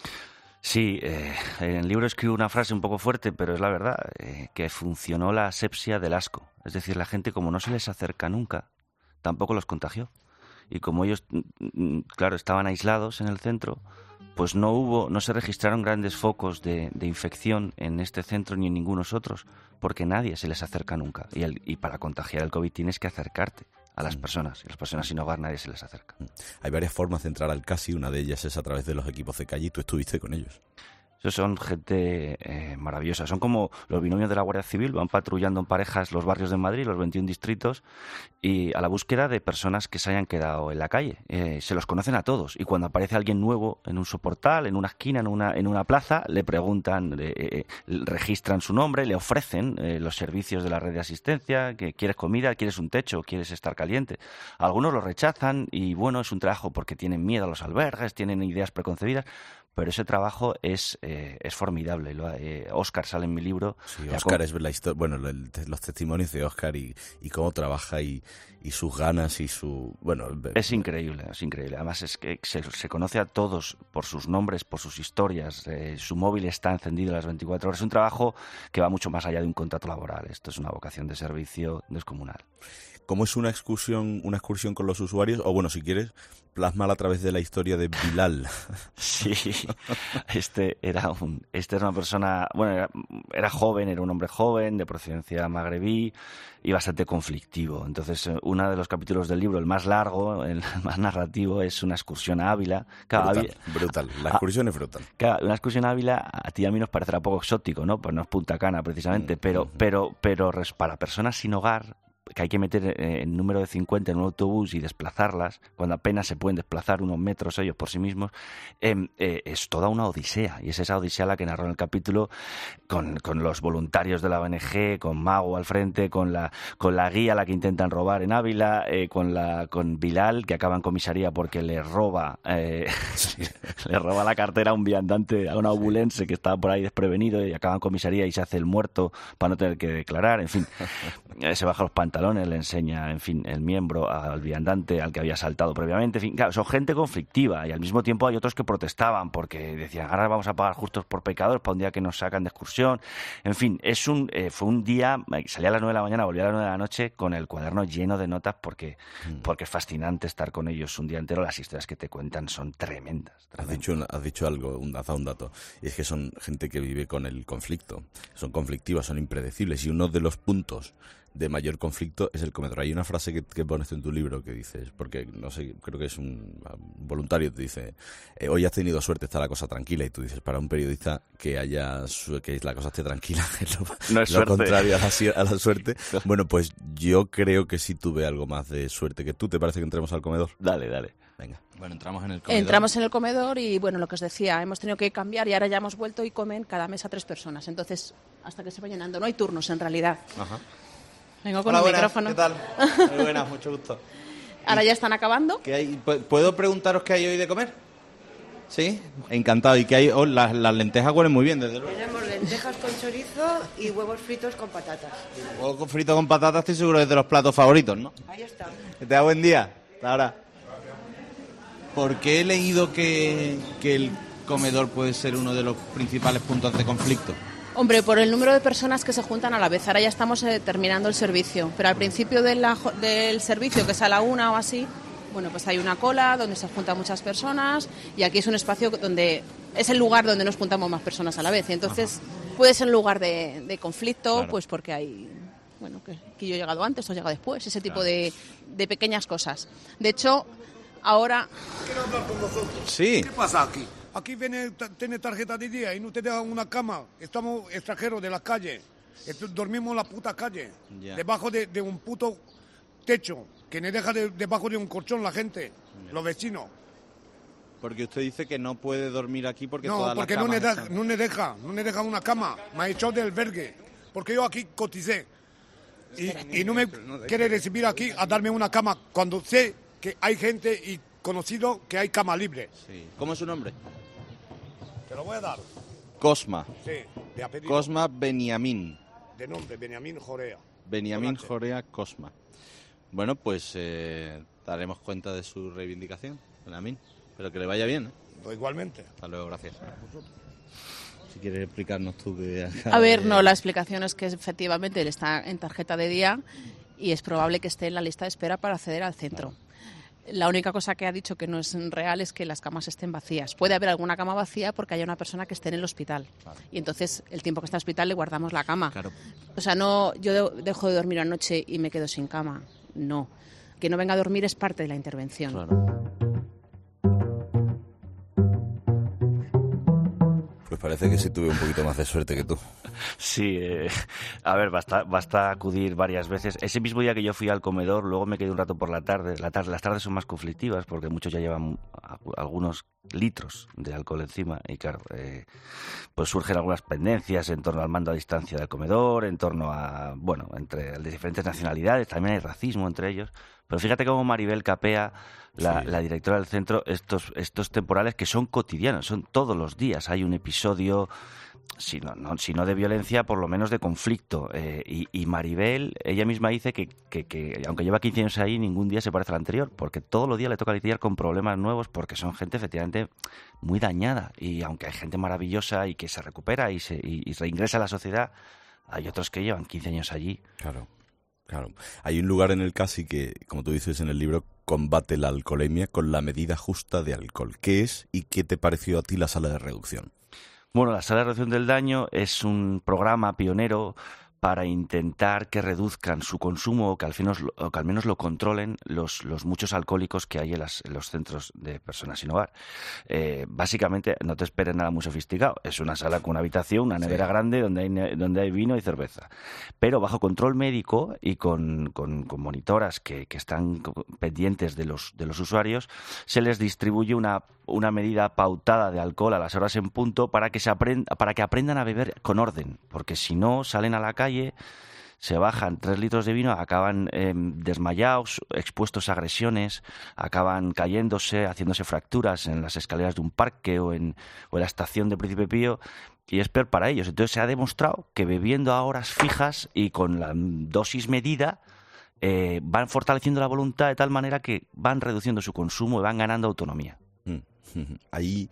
Sí, eh, en el libro escribo una frase un poco fuerte, pero es la verdad, eh, que funcionó la asepsia del asco. Es decir, la gente, como no se les acerca nunca, tampoco los contagió. Y como ellos, claro, estaban aislados en el centro, pues no hubo, no se registraron grandes focos de, de infección en este centro ni en ningunos otros, porque nadie se les acerca nunca. Y, el, y para contagiar el COVID tienes que acercarte a las personas. Y las personas sin hogar nadie se les acerca. Hay varias formas de entrar al Casi, una de ellas es a través de los equipos de calle y tú estuviste con ellos. Esos son gente eh, maravillosa. Son como los binomios de la Guardia Civil, van patrullando en parejas los barrios de Madrid, los veintiún distritos, y a la búsqueda de personas que se hayan quedado en la calle. Eh, se los conocen a todos, y cuando aparece alguien nuevo en un soportal, en una esquina, en una, en una plaza, le preguntan, eh, eh, registran su nombre, le ofrecen eh, los servicios de la red de asistencia, que quieres comida, quieres un techo, quieres estar caliente. Algunos lo rechazan y bueno, es un trabajo porque tienen miedo a los albergues, tienen ideas preconcebidas, pero ese trabajo es eh, es formidable. Lo, eh, Óscar sale en mi libro. Sí, Óscar es la historia, bueno, el, los testimonios de Óscar y, y cómo trabaja y, y sus ganas y su... bueno Es increíble, es increíble. Además es que se, se conoce a todos por sus nombres, por sus historias. Eh, su móvil está encendido las veinticuatro horas. Es un trabajo que va mucho más allá de un contrato laboral. Esto es una vocación de servicio descomunal. ¿Cómo es una excursión, una excursión con los usuarios? O bueno, si quieres, plásmala a través de la historia de Bilal. Sí, este era un, este era una persona, bueno, era, era joven, era un hombre joven, de procedencia magrebí y bastante conflictivo. Entonces, uno de los capítulos del libro, el más largo, el más narrativo, es una excursión a Ávila. Claro, brutal, Ávila, brutal, la excursión a, es brutal. Claro, una excursión a Ávila a ti y a mí nos parecerá poco exótico, ¿no? Pues no es Punta Cana, precisamente, Mm, pero, mm. pero, pero para personas sin hogar, que hay que meter en número de cincuenta en un autobús y desplazarlas, cuando apenas se pueden desplazar unos metros ellos por sí mismos, eh, eh, es toda una odisea. Y es esa odisea la que narró en el capítulo con, con los voluntarios de la O N G, con Mago al frente, con la, con la guía a la que intentan robar en Ávila, eh, con, la, con Bilal, que acaba en comisaría porque le roba, eh, le roba la cartera a un viandante, a un abulense que estaba por ahí desprevenido y acaba en comisaría y se hace el muerto para no tener que declarar, en fin, se baja los pantalones, le enseña, en fin, el miembro al viandante al que había saltado previamente, en fin, claro, son gente conflictiva y al mismo tiempo hay otros que protestaban porque decían, ahora vamos a pagar justos por pecadores para un día que nos sacan de excursión, en fin, es un eh, fue un día, salía a las nueve de la mañana, volví a las nueve de la noche con el cuaderno lleno de notas porque, mm. porque es fascinante estar con ellos un día entero, las historias que te cuentan son tremendas. tremendas. Has dicho, has dicho algo, un, has dado un dato, y es que son gente que vive con el conflicto, son conflictivas, son impredecibles. Y uno de los puntos de mayor conflicto es el comedor. Hay una frase que, que pones en tu libro que dices, porque no sé, creo que es un, un voluntario, te dice, eh, hoy has tenido suerte, está la cosa tranquila, y tú dices, para un periodista que haya que la cosa esté tranquila es lo, no es lo suerte. contrario a la, a la suerte. Bueno, pues yo creo que sí tuve algo más de suerte que tú. ¿Te parece que entremos al comedor? Dale, dale. Venga. Bueno, entramos en el comedor. Entramos en el comedor y, bueno, lo que os decía, hemos tenido que cambiar y ahora ya hemos vuelto y comen cada mesa tres personas. Entonces, hasta que se va llenando. No hay turnos, en realidad. Ajá. Vengo con Hola, el buenas, micrófono. ¿qué tal? Muy buenas, mucho gusto. Ahora ya están acabando. ¿Qué hay? ¿Puedo preguntaros qué hay hoy de comer? Sí, encantado. ¿Y qué hay? Oh, las, las lentejas huelen muy bien, desde luego. Tenemos lentejas con chorizo y huevos fritos con patatas. Huevos fritos con patatas, estoy seguro que es de los platos favoritos, ¿no? Ahí está. Que te da buen día. Hasta ahora. Porque he leído que, que el comedor puede ser uno de los principales puntos de conflicto. Hombre, por el número de personas que se juntan a la vez. Ahora ya estamos eh, terminando el servicio. Pero al principio de la, del servicio, que es a la una o así, bueno, pues hay una cola donde se juntan muchas personas y aquí es un espacio donde es el lugar donde nos juntamos más personas a la vez. Y entonces Ajá. puede ser un lugar de, de conflicto, claro. pues porque hay... Bueno, que, que yo he llegado antes o he llegado después, ese tipo claro. de, de pequeñas cosas. De hecho... Ahora... ¿Quiero hablar con vosotros? Sí. ¿Qué pasa aquí? Aquí viene, tiene tarjeta de día y no te dejan una cama. Estamos extranjeros de la calle. Dormimos en la puta calle. Yeah. Debajo de, de un puto techo. Que me deja de, debajo de un colchón la gente. Yeah. Los vecinos. Porque usted dice que no puede dormir aquí porque no, todas porque las camas no me, da, están... no me deja. No me deja una cama. Me ha echado del albergue. Porque yo aquí coticé. Y, y no me no quiere recibir aquí a darme una cama cuando sé... que hay gente y conocido que hay cama libre. Sí. ¿Cómo es su nombre? Te lo voy a dar. Cosma. Sí, de apellido. Cosma Beniamín. De nombre, Beniamín Jorea. Beniamín Jorea Cosma. Bueno, pues eh, daremos cuenta de su reivindicación, Beniamín. Pero que le vaya bien, ¿eh? Pues igualmente. Hasta luego, gracias. Si quieres explicarnos tú que... A ver, no, la explicación es que efectivamente él está en tarjeta de día y es probable que esté en la lista de espera para acceder al centro. Claro. La única cosa que ha dicho que no es real es que las camas estén vacías. Puede haber alguna cama vacía porque haya una persona que esté en el hospital. Claro. Y entonces, el tiempo que está en el hospital le guardamos la cama. Claro. O sea, no, yo dejo de dormir una noche y me quedo sin cama. No. Que no venga a dormir es parte de la intervención. Claro. Pues parece que sí tuve un poquito más de suerte que tú. Sí, eh, a ver, basta, basta acudir varias veces. Ese mismo día que yo fui al comedor, luego me quedé un rato por la tarde. La tarde las tardes son más conflictivas porque muchos ya llevan algunos litros de alcohol encima y claro, eh, pues surgen algunas pendencias en torno al mando a distancia del comedor, en torno a, bueno, entre de diferentes nacionalidades, también hay racismo entre ellos. Pero fíjate cómo Maribel capea, la, sí. la directora del centro, estos, estos temporales que son cotidianos, son todos los días. Hay un episodio, si no, no, si no de violencia, por lo menos de conflicto. Eh, y, y Maribel, ella misma dice que, que, que, aunque lleva quince años ahí, ningún día se parece al anterior, porque todos los días le toca lidiar con problemas nuevos, porque son gente efectivamente muy dañada. Y aunque hay gente maravillosa y que se recupera y, se, y, y reingresa a la sociedad, hay otros que llevan quince años allí. Claro. Claro, hay un lugar en el CASI que, como tú dices en el libro, combate la alcoholemia con la medida justa de alcohol. ¿Qué es y qué te pareció a ti la sala de reducción? Bueno, la sala de reducción del daño es un programa pionero para intentar que reduzcan su consumo o que al, menos, o que al menos lo controlen los, los muchos alcohólicos que hay en, las, en los centros de personas sin hogar. Eh, básicamente, no te esperes nada muy sofisticado. Es una sala con una habitación, una nevera sí. grande donde hay, donde hay vino y cerveza. Pero bajo control médico y con, con, con monitoras que, que están pendientes de los, de los usuarios, se les distribuye una, una medida pautada de alcohol a las horas en punto para que, se aprenda, para que aprendan a beber con orden. Porque si no, salen a la calle, se bajan tres litros de vino, acaban eh, desmayados, expuestos a agresiones, acaban cayéndose, haciéndose fracturas en las escaleras de un parque o en, o en la estación de Príncipe Pío, y es peor para ellos. Entonces se ha demostrado que bebiendo a horas fijas y con la dosis medida eh, van fortaleciendo la voluntad de tal manera que van reduciendo su consumo y van ganando autonomía. Ahí...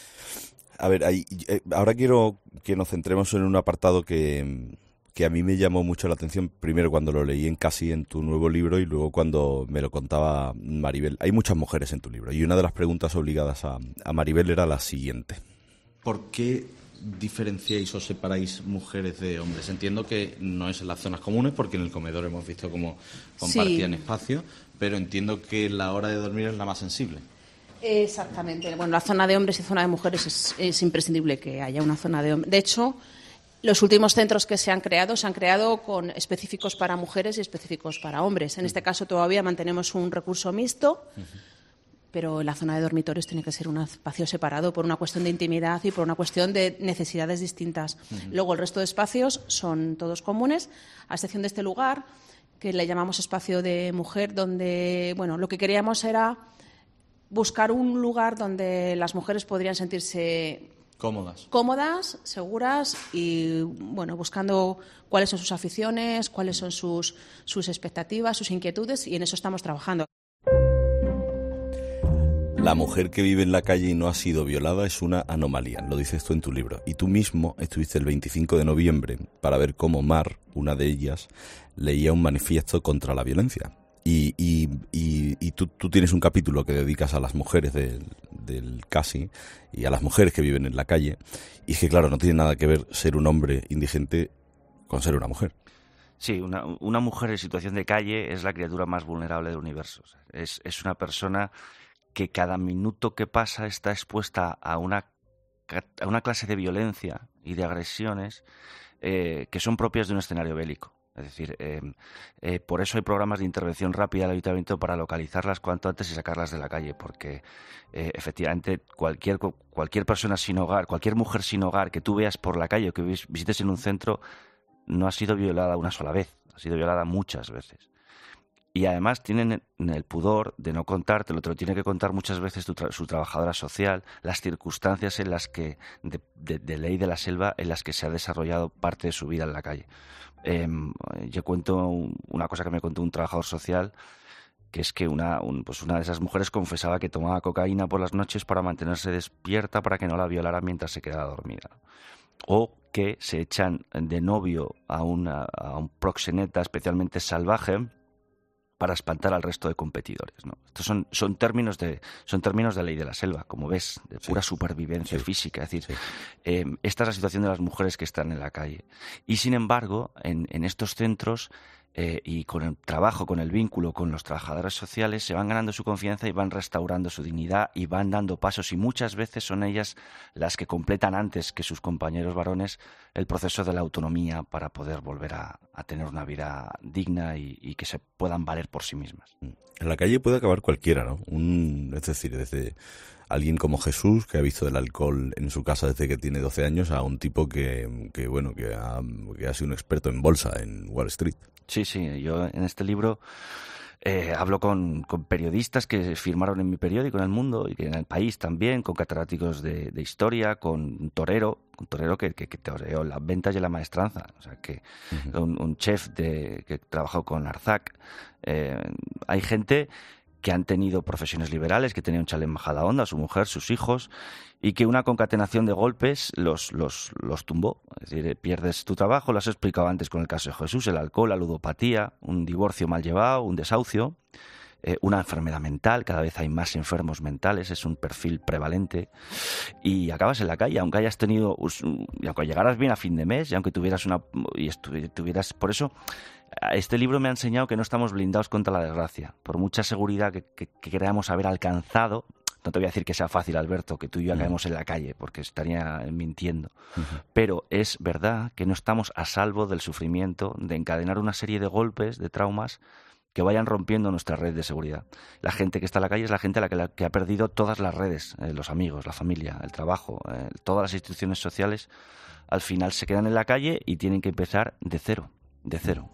A ver, ahí, ahora quiero que nos centremos en un apartado que... que a mí me llamó mucho la atención, primero cuando lo leí en Casi, en tu nuevo libro, y luego cuando me lo contaba Maribel. Hay muchas mujeres en tu libro, y una de las preguntas obligadas a, a Maribel era la siguiente. ¿Por qué diferenciáis o separáis mujeres de hombres? Entiendo que no es en las zonas comunes, porque en el comedor hemos visto cómo compartían sí. espacio, pero entiendo que la hora de dormir es la más sensible. Exactamente. Bueno, la zona de hombres y zona de mujeres es, es imprescindible que haya una zona de hombres. De hecho, los últimos centros que se han creado se han creado con específicos para mujeres y específicos para hombres. En este caso todavía mantenemos un recurso mixto, pero la zona de dormitorios tiene que ser un espacio separado por una cuestión de intimidad y por una cuestión de necesidades distintas. Uh-huh. Luego el resto de espacios son todos comunes, a excepción de este lugar que le llamamos espacio de mujer, donde bueno, lo que queríamos era buscar un lugar donde las mujeres podrían sentirse Cómodas. Cómodas, seguras y, bueno, buscando cuáles son sus aficiones, cuáles son sus, sus expectativas, sus inquietudes, y en eso estamos trabajando. La mujer que vive en la calle y no ha sido violada es una anomalía, lo dices tú en tu libro. Y tú mismo estuviste el veinticinco de noviembre para ver cómo Mar, una de ellas, leía un manifiesto contra la violencia. Y, y, y, y tú, tú tienes un capítulo que dedicas a las mujeres del, del Casi y a las mujeres que viven en la calle. Y es que, claro, no tiene nada que ver ser un hombre indigente con ser una mujer. Sí, una, una mujer en situación de calle es la criatura más vulnerable del universo. Es, es una persona que cada minuto que pasa está expuesta a una, a una clase de violencia y de agresiones eh, que son propias de un escenario bélico. Es decir, eh, eh, por eso hay programas de intervención rápida del ayuntamiento para localizarlas cuanto antes y sacarlas de la calle, porque eh, efectivamente cualquier, cualquier persona sin hogar, cualquier mujer sin hogar que tú veas por la calle o que visites en un centro no ha sido violada una sola vez, ha sido violada muchas veces. Y además tienen el pudor de no contártelo, te lo tiene que contar muchas veces tu tra- su trabajadora social, las circunstancias en las que, de, de, de ley de la selva, en las que se ha desarrollado parte de su vida en la calle. Eh, yo cuento una cosa que me contó un trabajador social, que es que una, un, pues una de esas mujeres confesaba que tomaba cocaína por las noches para mantenerse despierta, para que no la violara mientras se quedaba dormida. O que se echan de novio a, una, a un proxeneta especialmente salvaje para espantar al resto de competidores, ¿no? Estos son, son términos de son términos de ley de la selva, como ves, de pura sí. supervivencia sí. física. Es decir, sí. eh, esta es la situación de las mujeres que están en la calle. Y sin embargo, en, en estos centros eh, y con el trabajo, con el vínculo con los trabajadores sociales, se van ganando su confianza y van restaurando su dignidad y van dando pasos, y muchas veces son ellas las que completan antes que sus compañeros varones el proceso de la autonomía para poder volver a, a tener una vida digna y, y que se puedan valer por sí mismas. En la calle puede acabar cualquiera, ¿no? Un, es decir, desde alguien como Jesús, que ha visto el alcohol en su casa desde que tiene doce años, a un tipo que, que bueno, que ha, que ha sido un experto en bolsa en Wall Street. Sí, sí, yo en este libro eh, hablo con, con periodistas que firmaron en mi periódico, en El Mundo, y que en El País también, con catedráticos de, de historia, con un torero, un torero que, que, que toreó las ventas y la maestranza, o sea, que uh-huh. un, un chef de, que trabajó con Arzac. Eh, hay gente que han tenido profesiones liberales, que tenían un chalet en Majadahonda, su mujer, sus hijos, y que una concatenación de golpes los, los, los tumbó. Es decir, pierdes tu trabajo, lo has explicado antes con el caso de Jesús, el alcohol, la ludopatía, un divorcio mal llevado, un desahucio, eh, una enfermedad mental, cada vez hay más enfermos mentales, es un perfil prevalente, y acabas en la calle, aunque hayas tenido, y aunque llegaras bien a fin de mes, y aunque tuvieras una, y estuvieras, por eso, este libro me ha enseñado que no estamos blindados contra la desgracia, por mucha seguridad que, que, que creamos haber alcanzado. No te voy a decir que sea fácil, Alberto, que tú y yo caemos en la calle, porque estaría mintiendo. Uh-huh. Pero es verdad que no estamos a salvo del sufrimiento, de encadenar una serie de golpes, de traumas, que vayan rompiendo nuestra red de seguridad. La gente que está en la calle es la gente a la que, la, que ha perdido todas las redes, eh, los amigos, la familia, el trabajo, eh, todas las instituciones sociales, al final se quedan en la calle y tienen que empezar de cero, de cero.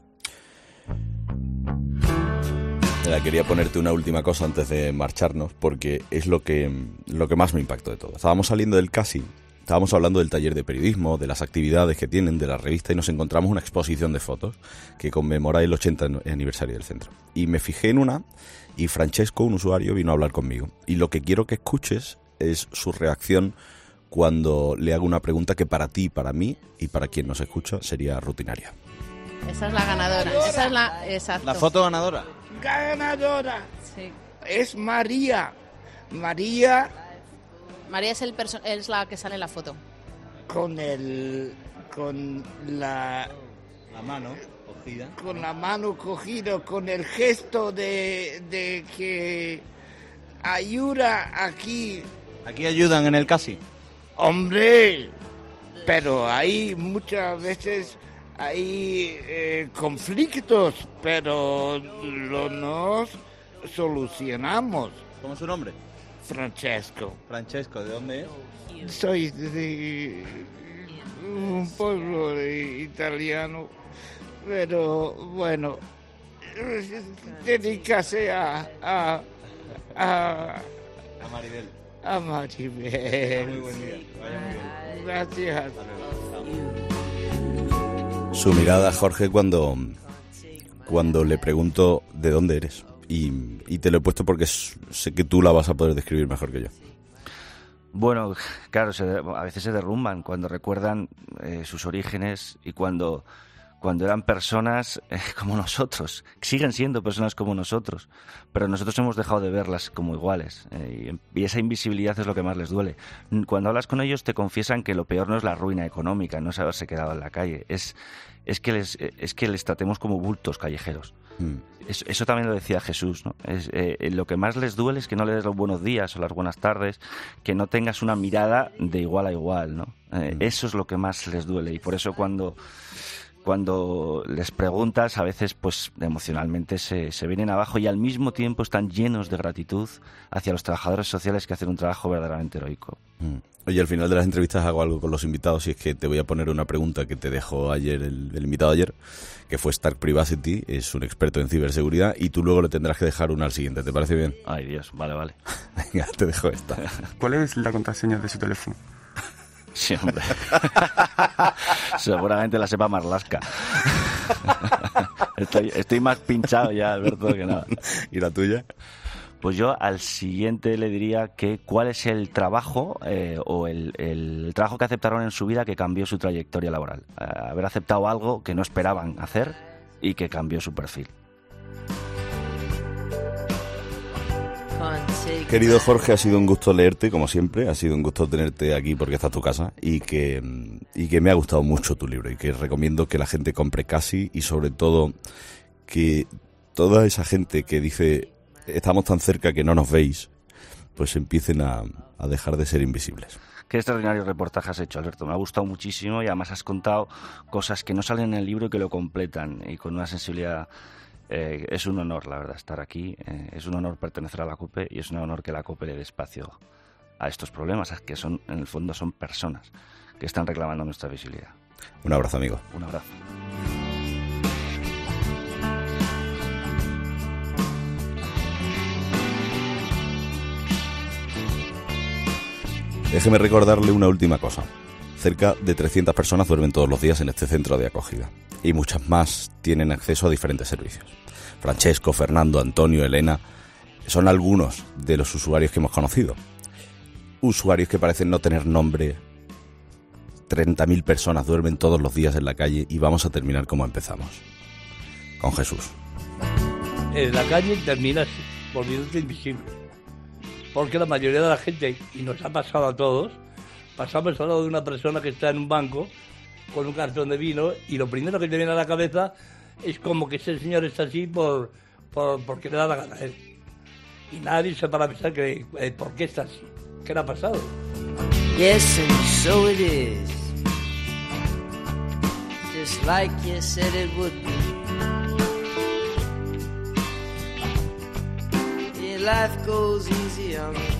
Mira, quería ponerte una última cosa antes de marcharnos, porque es lo que, lo que más me impactó de todo. Estábamos saliendo del CASI, estábamos hablando del taller de periodismo, de las actividades que tienen, de la revista, y nos encontramos una exposición de fotos que conmemora el ochenta aniversario del centro. Y me fijé en una, y Francesco, un usuario, vino a hablar conmigo. Y lo que quiero que escuches es su reacción cuando le hago una pregunta que para ti, para mí y para quien nos escucha sería rutinaria. Esa es la ganadora, esa es la... Exacto. La foto ganadora. Ganadora. Sí. Es María. María. María es, el perso- es la que sale en la foto. Con el... Con la... La mano cogida. Con la mano cogida, con el gesto de, de que ayuda aquí. ¿Aquí ayudan en el CASI? Hombre, pero hay muchas veces... Hay eh, conflictos, pero lo nos solucionamos. ¿Cómo es su nombre? Francesco. Francesco, ¿de dónde es? Soy de un pueblo italiano, pero bueno, dedícase a a a, a Maribel. A Maribel. Muy buen día. Vaya muy bien. Gracias. Su mirada, Jorge, cuando, cuando le pregunto de dónde eres. Y, y te lo he puesto porque sé que tú la vas a poder describir mejor que yo. Bueno, claro, se, a veces se derrumban cuando recuerdan eh, sus orígenes y cuando, cuando eran personas eh, como nosotros. Siguen siendo personas como nosotros, pero nosotros hemos dejado de verlas como iguales. Eh, y, y esa invisibilidad es lo que más les duele. Cuando hablas con ellos te confiesan que lo peor no es la ruina económica, no es haberse quedado en la calle, es, es, que, les, es que les tratemos como bultos callejeros. Mm. Eso, eso también lo decía Jesús, ¿no? Es, eh, lo que más les duele es que no le des los buenos días o las buenas tardes, que no tengas una mirada de igual a igual, ¿no? Eh, mm. Eso es lo que más les duele y por eso cuando... Cuando les preguntas, a veces pues emocionalmente se, se vienen abajo y al mismo tiempo están llenos de gratitud hacia los trabajadores sociales que hacen un trabajo verdaderamente heroico. Mm. Oye, al final de las entrevistas hago algo con los invitados y es que te voy a poner una pregunta que te dejó ayer el, el invitado ayer, que fue Stark Privacy, es un experto en ciberseguridad y tú luego le tendrás que dejar una al siguiente, ¿te parece bien? Ay Dios, vale, vale. Venga, te dejo esta. ¿Cuál es la contraseña de su teléfono? Sí, hombre. Seguramente la sepa Marlaska. Estoy, estoy más pinchado ya, Alberto, que nada. ¿Y la tuya? Pues yo al siguiente le diría que cuál es el trabajo eh, o el, el trabajo que aceptaron en su vida que cambió su trayectoria laboral. Eh, haber aceptado algo que no esperaban hacer y que cambió su perfil. Querido Jorge, ha sido un gusto leerte, como siempre, ha sido un gusto tenerte aquí porque esta es tu casa y que, y que me ha gustado mucho tu libro y que recomiendo que la gente compre Casi y sobre todo que toda esa gente que dice estamos tan cerca que no nos veis, pues empiecen a, a dejar de ser invisibles. Qué extraordinario reportaje has hecho, Alberto. Me ha gustado muchísimo y además has contado cosas que no salen en el libro y que lo completan y con una sensibilidad... Eh, es un honor, la verdad, estar aquí. Eh, es un honor pertenecer a la COPE y es un honor que la COPE le dé espacio a estos problemas, que son, en el fondo son personas que están reclamando nuestra visibilidad. Un abrazo, amigo. Un abrazo. Déjeme recordarle una última cosa. Cerca de trescientas personas duermen todos los días en este centro de acogida y muchas más tienen acceso a diferentes servicios. Francesco, Fernando, Antonio, Elena son algunos de los usuarios que hemos conocido. Usuarios que parecen no tener nombre. treinta mil personas duermen todos los días en la calle y vamos a terminar como empezamos. Con Jesús. En la calle terminas volviéndote invisible. Porque la mayoría de la gente, y nos ha pasado a todos, pasamos al lado de una persona que está en un banco con un cartón de vino y lo primero que te viene a la cabeza es como que ese señor está así por, por porque le da la gana a él. Y nadie se para pensar que, eh, por qué está así, qué le ha pasado. Yes, and so it is. Just like you said it would be. Yeah, life goes easy on me.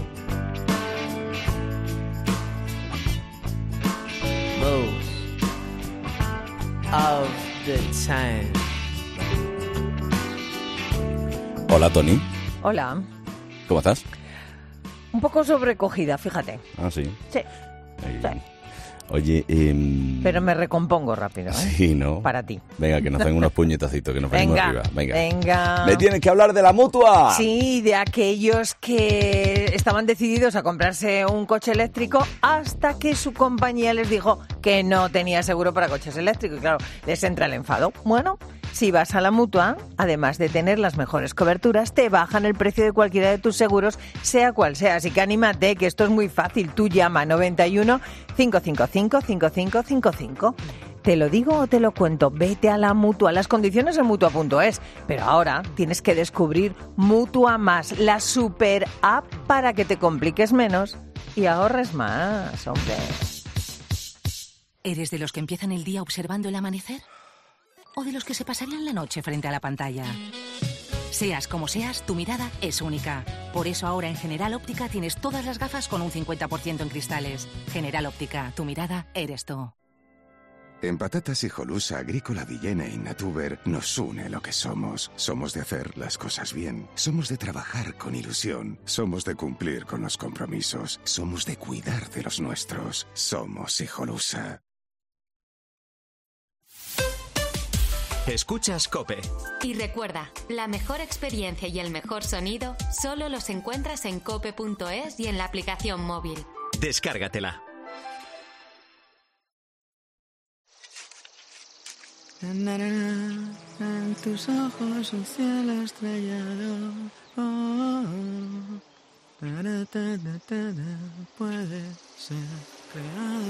Most of the time. Hola, Tony. Hola. ¿Cómo estás? Un poco sobrecogida, fíjate. Ah, sí. Sí. Ahí. Sí. Oye, eh... pero me recompongo rápido, ¿eh? Sí, ¿no? Para ti. Venga, que nos den unos puñetacitos, que nos venimos Venga, arriba. Venga. venga. Me tienes que hablar de la Mutua. Sí, de aquellos que estaban decididos a comprarse un coche eléctrico hasta que su compañía les dijo que no tenía seguro para coches eléctricos. Y claro, les entra el enfado. Bueno, si vas a la Mutua, además de tener las mejores coberturas, te bajan el precio de cualquiera de tus seguros, sea cual sea. Así que anímate, que esto es muy fácil. Tú llama noventa y uno, cinco cinco cinco, cinco cinco cinco cinco. ¿Te lo digo o te lo cuento? Vete a la Mutua. Las condiciones en Mutua punto es. Pero ahora tienes que descubrir Mutua Más, la super app para que te compliques menos y ahorres más, hombre. ¿Eres de los que empiezan el día observando el amanecer? ¿O de los que se pasarían la noche frente a la pantalla? Seas como seas, tu mirada es única. Por eso ahora en General Óptica tienes todas las gafas con un cincuenta por ciento en cristales. General Óptica, tu mirada eres tú. En Patatas Hijolusa, Agrícola Villena y Natuber nos une lo que somos. Somos de hacer las cosas bien. Somos de trabajar con ilusión. Somos de cumplir con los compromisos. Somos de cuidar de los nuestros. Somos Hijolusa. Escuchas COPE. Y recuerda, la mejor experiencia y el mejor sonido solo los encuentras en cope punto es y en la aplicación móvil. Descárgatela. En tus ojos un cielo estrellado. Oh, puede ser creado.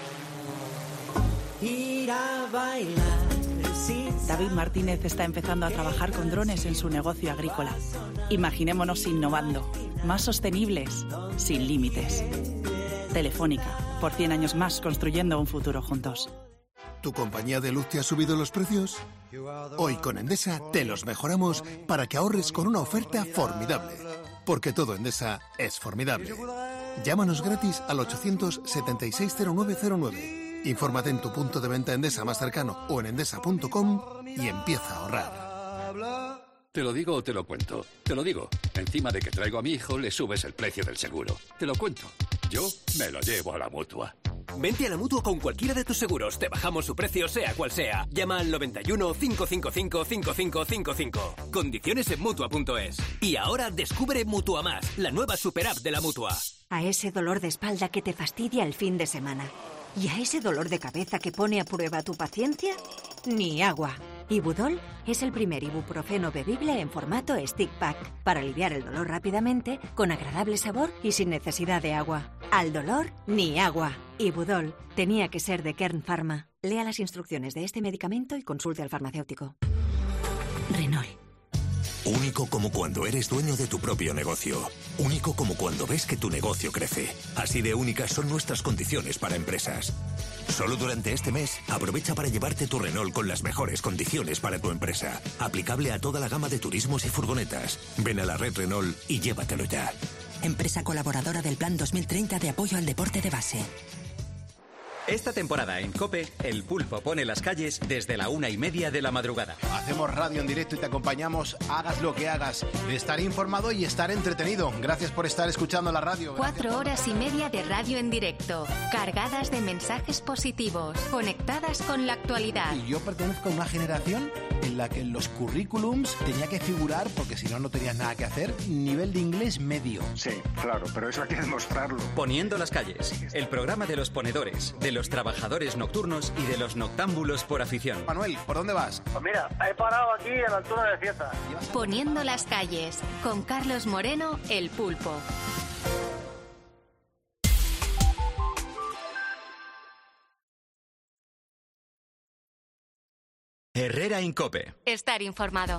Ir a bailar. David Martínez está empezando a trabajar con drones en su negocio agrícola. Imaginémonos innovando, más sostenibles, sin límites. Telefónica, por cien años más construyendo un futuro juntos. ¿Tu compañía de luz te ha subido los precios? Hoy con Endesa te los mejoramos para que ahorres con una oferta formidable. Porque todo Endesa es formidable. Llámanos gratis al ochocientos setenta y seis cero nueve cero nueve. Infórmate en tu punto de venta Endesa más cercano o en endesa punto com y empieza a ahorrar. Te lo digo o te lo cuento. Te lo digo. Encima de que traigo a mi hijo, le subes el precio del seguro. Te lo cuento. Yo me lo llevo a la Mutua. Vente a la Mutua con cualquiera de tus seguros. Te bajamos su precio, sea cual sea. Llama al noventa y uno, cinco cinco cinco, cinco cinco cinco cinco. Condiciones en Mutua punto es. Y ahora descubre Mutua Más, la nueva super app de la Mutua. A ese dolor de espalda que te fastidia el fin de semana. ¿Y a ese dolor de cabeza que pone a prueba tu paciencia? Ni agua. Ibudol es el primer ibuprofeno bebible en formato stick pack para aliviar el dolor rápidamente, con agradable sabor y sin necesidad de agua. Al dolor, ni agua. Ibudol tenía que ser de Kern Pharma. Lea las instrucciones de este medicamento y consulte al farmacéutico. Renault. Único como cuando eres dueño de tu propio negocio. Único como cuando ves que tu negocio crece. Así de únicas son nuestras condiciones para empresas. Solo durante este mes, aprovecha para llevarte tu Renault con las mejores condiciones para tu empresa. Aplicable a toda la gama de turismos y furgonetas. Ven a la red Renault y llévatelo ya. Empresa colaboradora del Plan dos mil treinta de apoyo al deporte de base. Esta temporada en COPE, el pulpo pone las calles desde la una y media de la madrugada. Hacemos radio en directo y te acompañamos, hagas lo que hagas, de estar informado y estar entretenido. Gracias por estar escuchando la radio. Cuatro horas y media de radio en directo, cargadas de mensajes positivos, conectadas con la actualidad. Y yo pertenezco a una generación en la que en los currículums tenía que figurar, porque si no, no tenías nada que hacer, nivel de inglés medio. Sí, claro, pero eso hay que demostrarlo. Poniendo las calles, el programa de los ponedores, de los trabajadores nocturnos y de los noctámbulos por afición. Manuel, ¿por dónde vas? Pues mira, he parado aquí a la altura de Cieza. Poniendo las calles, con Carlos Moreno, el Pulpo. Herrera Incope. Estar informado.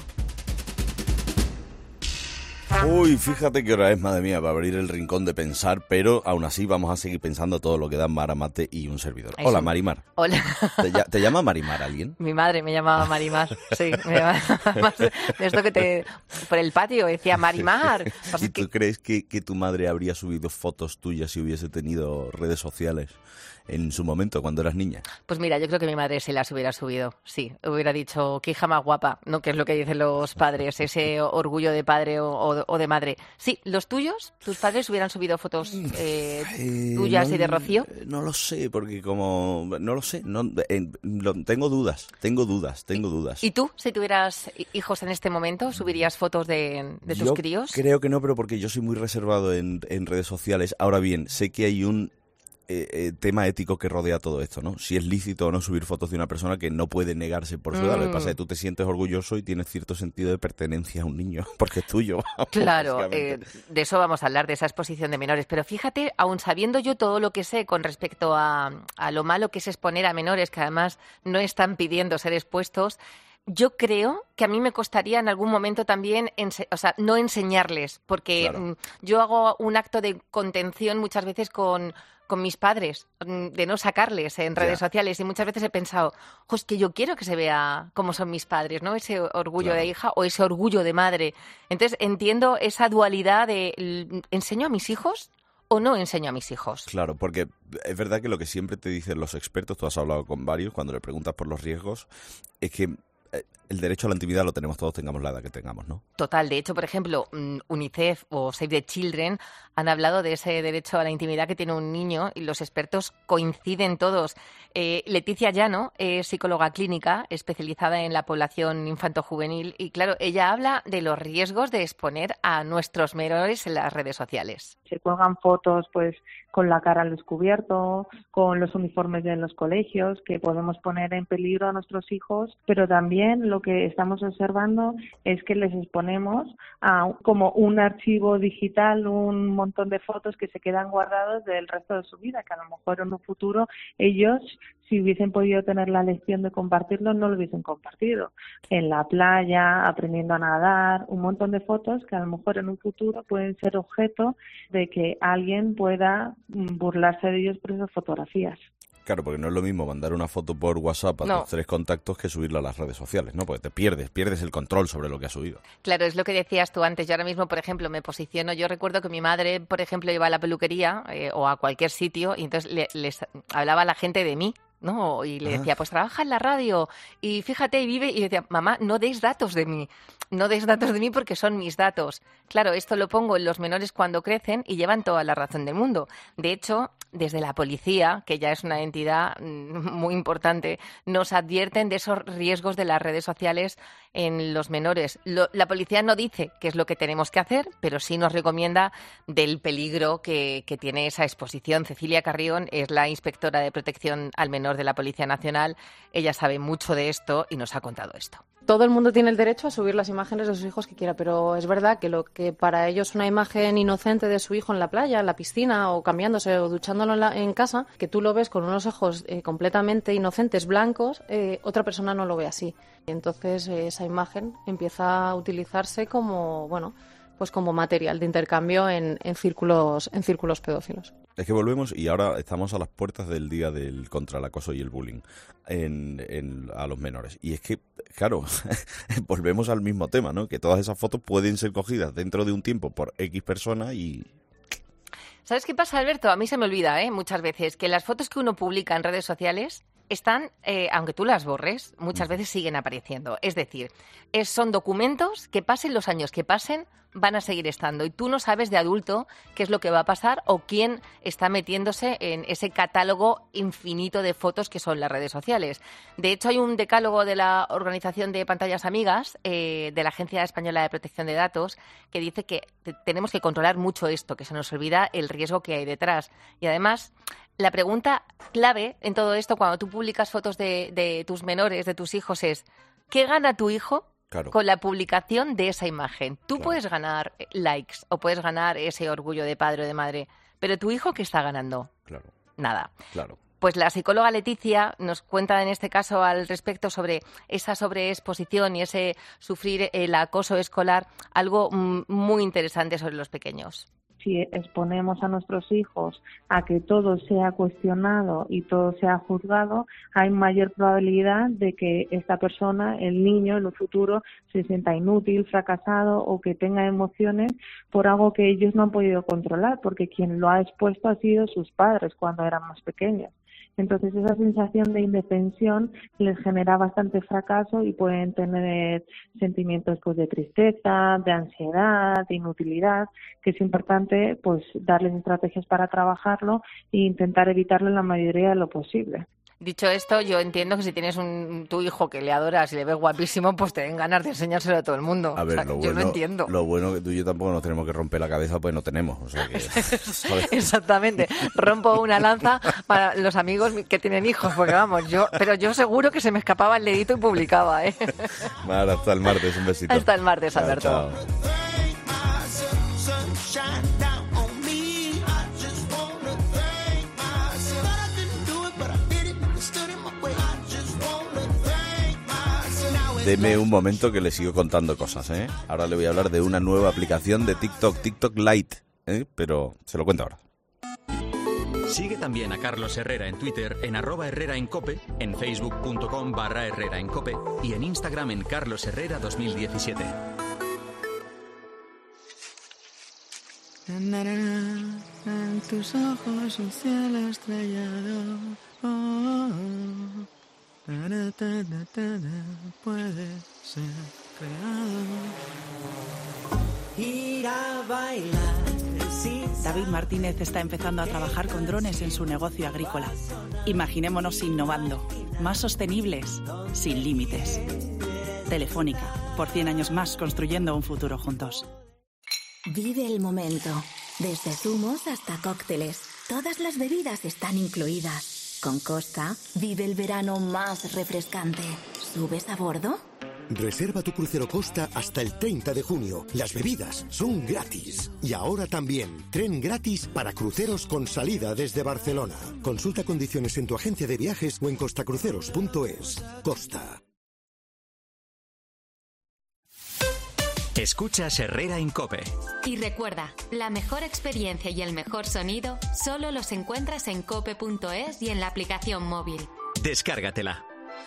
Uy, fíjate qué hora es, madre mía, para abrir el rincón de pensar, pero aún así vamos a seguir pensando todo lo que dan Mara Mate y un servidor. Eso. Hola, Marimar. Hola. ¿Te, ¿Te llama Marimar alguien? Mi madre me llamaba Marimar, sí. Me llamaba, de esto que te... Por el patio decía Marimar. ¿Y tú crees que, que tu madre habría subido fotos tuyas si hubiese tenido redes sociales en su momento, cuando eras niña? Pues mira, yo creo que mi madre se las hubiera subido, sí. Hubiera dicho, qué hija más guapa, ¿no? Que es lo que dicen los padres, ese orgullo de padre o, o, o de madre. Sí, ¿los tuyos? ¿Tus padres hubieran subido fotos eh, Eh, tuyas no, y de Rocío? No lo sé, porque como... No lo sé, no, eh, lo- tengo dudas, tengo dudas, tengo dudas. ¿Y tú, si tuvieras hijos en este momento, subirías fotos de, de tus Yo críos? creo que no, pero porque yo soy muy reservado en, en redes sociales. Ahora bien, sé que hay un eh, eh, tema ético que rodea todo esto, ¿no? Si es lícito o no subir fotos de una persona que no puede negarse por su edad. Lo que Mm. pasa es que tú te sientes orgulloso y tienes cierto sentido de pertenencia a un niño, porque es tuyo. Claro, básicamente. eh, de eso vamos a hablar, de esa exposición de menores. Pero fíjate, aun sabiendo yo todo lo que sé con respecto a, a lo malo que es exponer a menores, que además no están pidiendo ser expuestos, yo creo que a mí me costaría en algún momento también, ense- o sea, no enseñarles, porque Claro. mm, yo hago un acto de contención muchas veces con, con mis padres, mm, de no sacarles en redes Ya. sociales, y muchas veces he pensado, "Jo, es que yo quiero que se vea cómo son mis padres, ¿no? Ese orgullo Claro. de hija o ese orgullo de madre". Entonces entiendo esa dualidad de, l- ¿enseño a mis hijos o no enseño a mis hijos? Claro, porque es verdad que lo que siempre te dicen los expertos, tú has hablado con varios, cuando le preguntas por los riesgos, es que eh, el derecho a la intimidad lo tenemos todos, tengamos la edad que tengamos, ¿no? Total, de hecho, por ejemplo, mm, UNICEF o Save the Children han hablado de ese derecho a la intimidad que tiene un niño y los expertos coinciden todos. Eh, Leticia Llano es psicóloga clínica especializada en la población infantojuvenil y, claro, ella habla de los riesgos de exponer a nuestros menores en las redes sociales. Se cuelgan fotos pues con la cara al descubierto, con los uniformes de los colegios, que podemos poner en peligro a nuestros hijos, pero también lo que estamos observando es que les exponemos a como un archivo digital, un montón de fotos que se quedan guardados del resto de su vida, que a lo mejor en un futuro ellos, si hubiesen podido tener la lección de compartirlo, no lo hubiesen compartido. En la playa, aprendiendo a nadar, un montón de fotos que a lo mejor en un futuro pueden ser objeto de que alguien pueda mm, burlarse de ellos por esas fotografías. Claro, porque no es lo mismo mandar una foto por WhatsApp a No. tus tres contactos que subirla a las redes sociales, ¿no? Porque te pierdes, pierdes el control sobre lo que has subido. Claro, es lo que decías tú antes. Yo ahora mismo, por ejemplo, me posiciono. Yo recuerdo que mi madre, por ejemplo, iba a la peluquería eh, o a cualquier sitio y entonces le- les hablaba a la gente de mí, ¿no? Y le Ah. decía, pues trabaja en la radio y fíjate, y vive. Y decía, mamá, no deis datos de mí. No deis datos de mí porque son mis datos. Claro, esto lo pongo en los menores cuando crecen y llevan toda la razón del mundo. De hecho, desde la policía, que ya es una entidad mm, muy importante, nos advierten de esos riesgos de las redes sociales en los menores. Lo- la policía no dice qué es lo que tenemos que hacer, pero sí nos recomienda del peligro que, que tiene esa exposición. Cecilia Carrión es la inspectora de protección al menor de la Policía Nacional. Ella sabe mucho de esto y nos ha contado esto. Todo el mundo tiene el derecho a subir las imágenes de sus hijos que quiera, pero es verdad que lo que para ellos una imagen inocente de su hijo en la playa, en la piscina o cambiándose o duchándolo en, la- en casa, que tú lo ves con unos ojos eh, completamente inocentes, blancos, eh, otra persona no lo ve así. Y entonces eh, esa imagen empieza a utilizarse como, bueno, pues como material de intercambio en, en círculos, en círculos pedófilos. Es que volvemos y ahora estamos a las puertas del día del contra el acoso y el bullying en, en- a los menores. Y es que, claro, volvemos al mismo tema, ¿no? Que todas esas fotos pueden ser cogidas dentro de un tiempo por X persona y... ¿Sabes qué pasa, Alberto? A mí se me olvida, ¿eh? Muchas veces, que las fotos que uno publica en redes sociales están, eh, aunque tú las borres, muchas veces siguen apareciendo. Es decir, es- son documentos que pasen los años que pasen, van a seguir estando. Y tú no sabes de adulto qué es lo que va a pasar o quién está metiéndose en ese catálogo infinito de fotos que son las redes sociales. De hecho, hay un decálogo de la Organización de Pantallas Amigas, eh, de la Agencia Española de Protección de Datos, que dice que te- tenemos que controlar mucho esto, que se nos olvida el riesgo que hay detrás. Y además, la pregunta clave en todo esto, cuando tú publicas fotos de, de tus menores, de tus hijos, es ¿qué gana tu hijo Claro. con la publicación de esa imagen? Tú puedes ganar likes o puedes ganar ese orgullo de padre o de madre, pero ¿tu hijo qué está ganando? Claro. Nada. Claro. Pues la psicóloga Leticia nos cuenta en este caso al respecto sobre esa sobreexposición y ese sufrir el acoso escolar, algo mm, muy interesante sobre los pequeños. Si exponemos a nuestros hijos a que todo sea cuestionado y todo sea juzgado, hay mayor probabilidad de que esta persona, el niño, en un futuro se sienta inútil, fracasado o que tenga emociones por algo que ellos no han podido controlar, porque quien lo ha expuesto ha sido sus padres cuando eran más pequeños. Entonces esa sensación de indefensión les genera bastante fracaso y pueden tener sentimientos pues de tristeza, de ansiedad, de inutilidad, que es importante pues darles estrategias para trabajarlo e intentar evitarlo en la mayoría de lo posible. Dicho esto, yo entiendo que si tienes un tu hijo que le adoras y le ves guapísimo, pues te den ganas de enseñárselo a todo el mundo. A ver, O sea, lo yo bueno, lo entiendo. Lo bueno que tú y yo tampoco nos tenemos que romper la cabeza, pues no tenemos. O sea que, joder. Exactamente. Rompo una lanza para los amigos que tienen hijos, porque vamos, yo, pero yo seguro que se me escapaba el dedito y publicaba, ¿eh? Vale, hasta el martes, un besito. Hasta el martes, Chao, Alberto. chao. Deme un momento que le sigo contando cosas, ¿eh? Ahora le voy a hablar de una nueva aplicación de TikTok, TikTok Lite, ¿eh? Pero se lo cuento ahora. Sigue también a Carlos Herrera en Twitter, en arroba Herrera en Cope, en facebook.com barra Herrera en Cope y en Instagram en Carlos Herrera dos mil diecisiete. En tus ojos un cielo estrellado. Oh, ta, ta, ta, ta, puede ser creado. Ir a bailar, sí. David Martínez está empezando a trabajar con drones en su negocio agrícola. Imaginémonos innovando, más sostenibles, sin límites. Telefónica, por cien años más construyendo un futuro juntos. Vive el momento. Desde zumos hasta cócteles, todas las bebidas están incluidas. Con Costa, vive el verano más refrescante. ¿Subes a bordo? Reserva tu crucero Costa hasta el treinta de junio. Las bebidas son gratis. Y ahora también, tren gratis para cruceros con salida desde Barcelona. Consulta condiciones en tu agencia de viajes o en costacruceros punto es. Costa. Escuchas Herrera en Cope. Y recuerda, la mejor experiencia y el mejor sonido solo los encuentras en cope punto es y en la aplicación móvil. Descárgatela.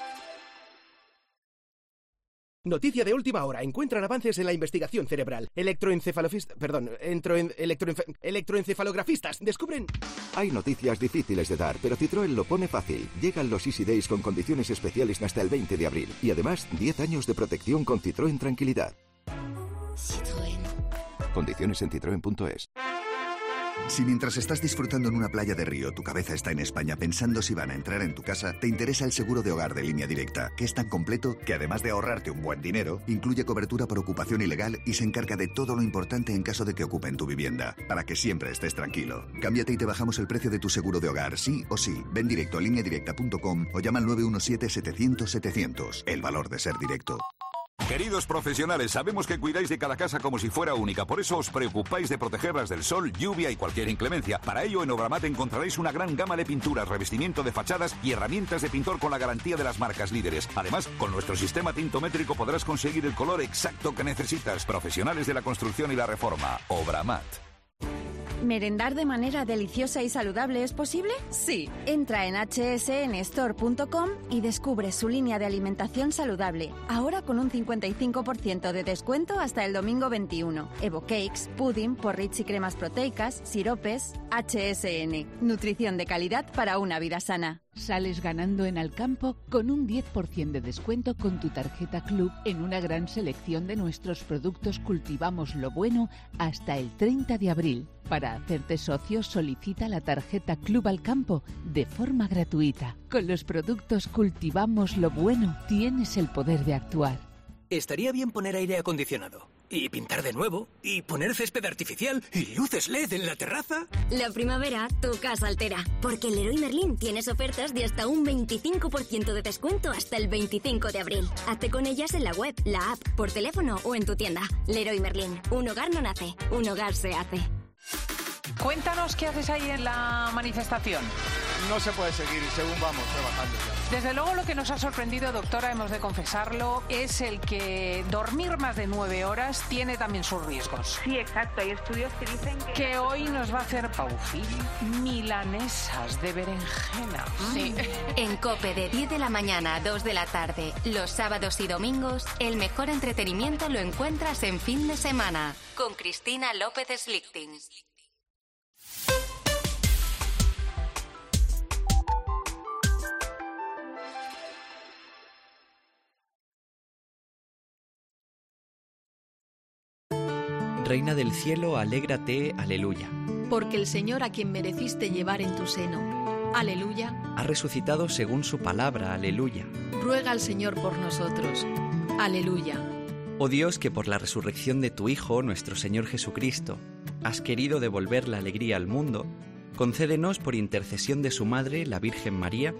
Noticia de última hora. Encuentran avances en la investigación cerebral. Electroencefalofistas... Perdón, entroen- electroenfe- electroencefalografistas descubren... Hay noticias difíciles de dar, pero Citroën lo pone fácil. Llegan los Easy Days con condiciones especiales hasta el veinte de abril. Y además, diez años de protección con Citroën Tranquilidad. Citroën. Condiciones en citroen punto es. Si mientras estás disfrutando en una playa de Río, tu cabeza está en España pensando si van a entrar en tu casa, te interesa el seguro de hogar de Línea Directa, que es tan completo que además de ahorrarte un buen dinero, incluye cobertura por ocupación ilegal y se encarga de todo lo importante en caso de que ocupen tu vivienda, para que siempre estés tranquilo. Cámbiate y te bajamos el precio de tu seguro de hogar, sí o sí. Ven directo a línea directa punto com o llama al nueve uno siete, setecientos, setecientos. El valor de ser directo. Queridos profesionales, sabemos que cuidáis de cada casa como si fuera única, por eso os preocupáis de protegerlas del sol, lluvia y cualquier inclemencia. Para ello, en Obramat encontraréis una gran gama de pinturas, revestimiento de fachadas y herramientas de pintor con la garantía de las marcas líderes. Además, con nuestro sistema tintométrico podrás conseguir el color exacto que necesitas. Profesionales de la construcción y la reforma. Obramat. ¿Merendar de manera deliciosa y saludable es posible? Sí. Entra en h s n store punto com y descubre su línea de alimentación saludable. Ahora con un cincuenta y cinco por ciento de descuento hasta el domingo veintiuno. Evo Cakes, pudding, porridge y cremas proteicas, siropes. H S N. Nutrición de calidad para una vida sana. Sales ganando en Alcampo con un diez por ciento de descuento con tu tarjeta Club en una gran selección de nuestros productos Cultivamos lo Bueno hasta el treinta de abril. Para hacerte socio, solicita la tarjeta Club Alcampo de forma gratuita. Con los productos Cultivamos lo Bueno tienes el poder de actuar. Estaría bien poner aire acondicionado. Y pintar de nuevo, y poner césped artificial, y luces L E D en la terraza. La primavera, tu casa altera. Porque en Leroy Merlin tienes ofertas de hasta un veinticinco por ciento de descuento hasta el veinticinco de abril. Hazte con ellas en la web, la app, por teléfono o en tu tienda. Leroy Merlin. Un hogar no nace, un hogar se hace. Cuéntanos qué haces ahí en la manifestación. No se puede seguir según vamos trabajando ya. Desde luego lo que nos ha sorprendido, doctora, hemos de confesarlo, es el que dormir más de nueve horas tiene también sus riesgos. Sí, exacto. Hay estudios que dicen que... Que hoy nos va a hacer Paufil milanesas de berenjena. Sí. En COPE de diez de la mañana a dos de la tarde, los sábados y domingos, el mejor entretenimiento lo encuentras en Fin de Semana, con Cristina López Slichting. Reina del cielo, alégrate, aleluya. Porque el Señor a quien mereciste llevar en tu seno, aleluya, ha resucitado según su palabra, aleluya. Ruega al Señor por nosotros, aleluya. Oh Dios, que por la resurrección de tu Hijo, nuestro Señor Jesucristo, has querido devolver la alegría al mundo, concédenos por intercesión de su Madre, la Virgen María,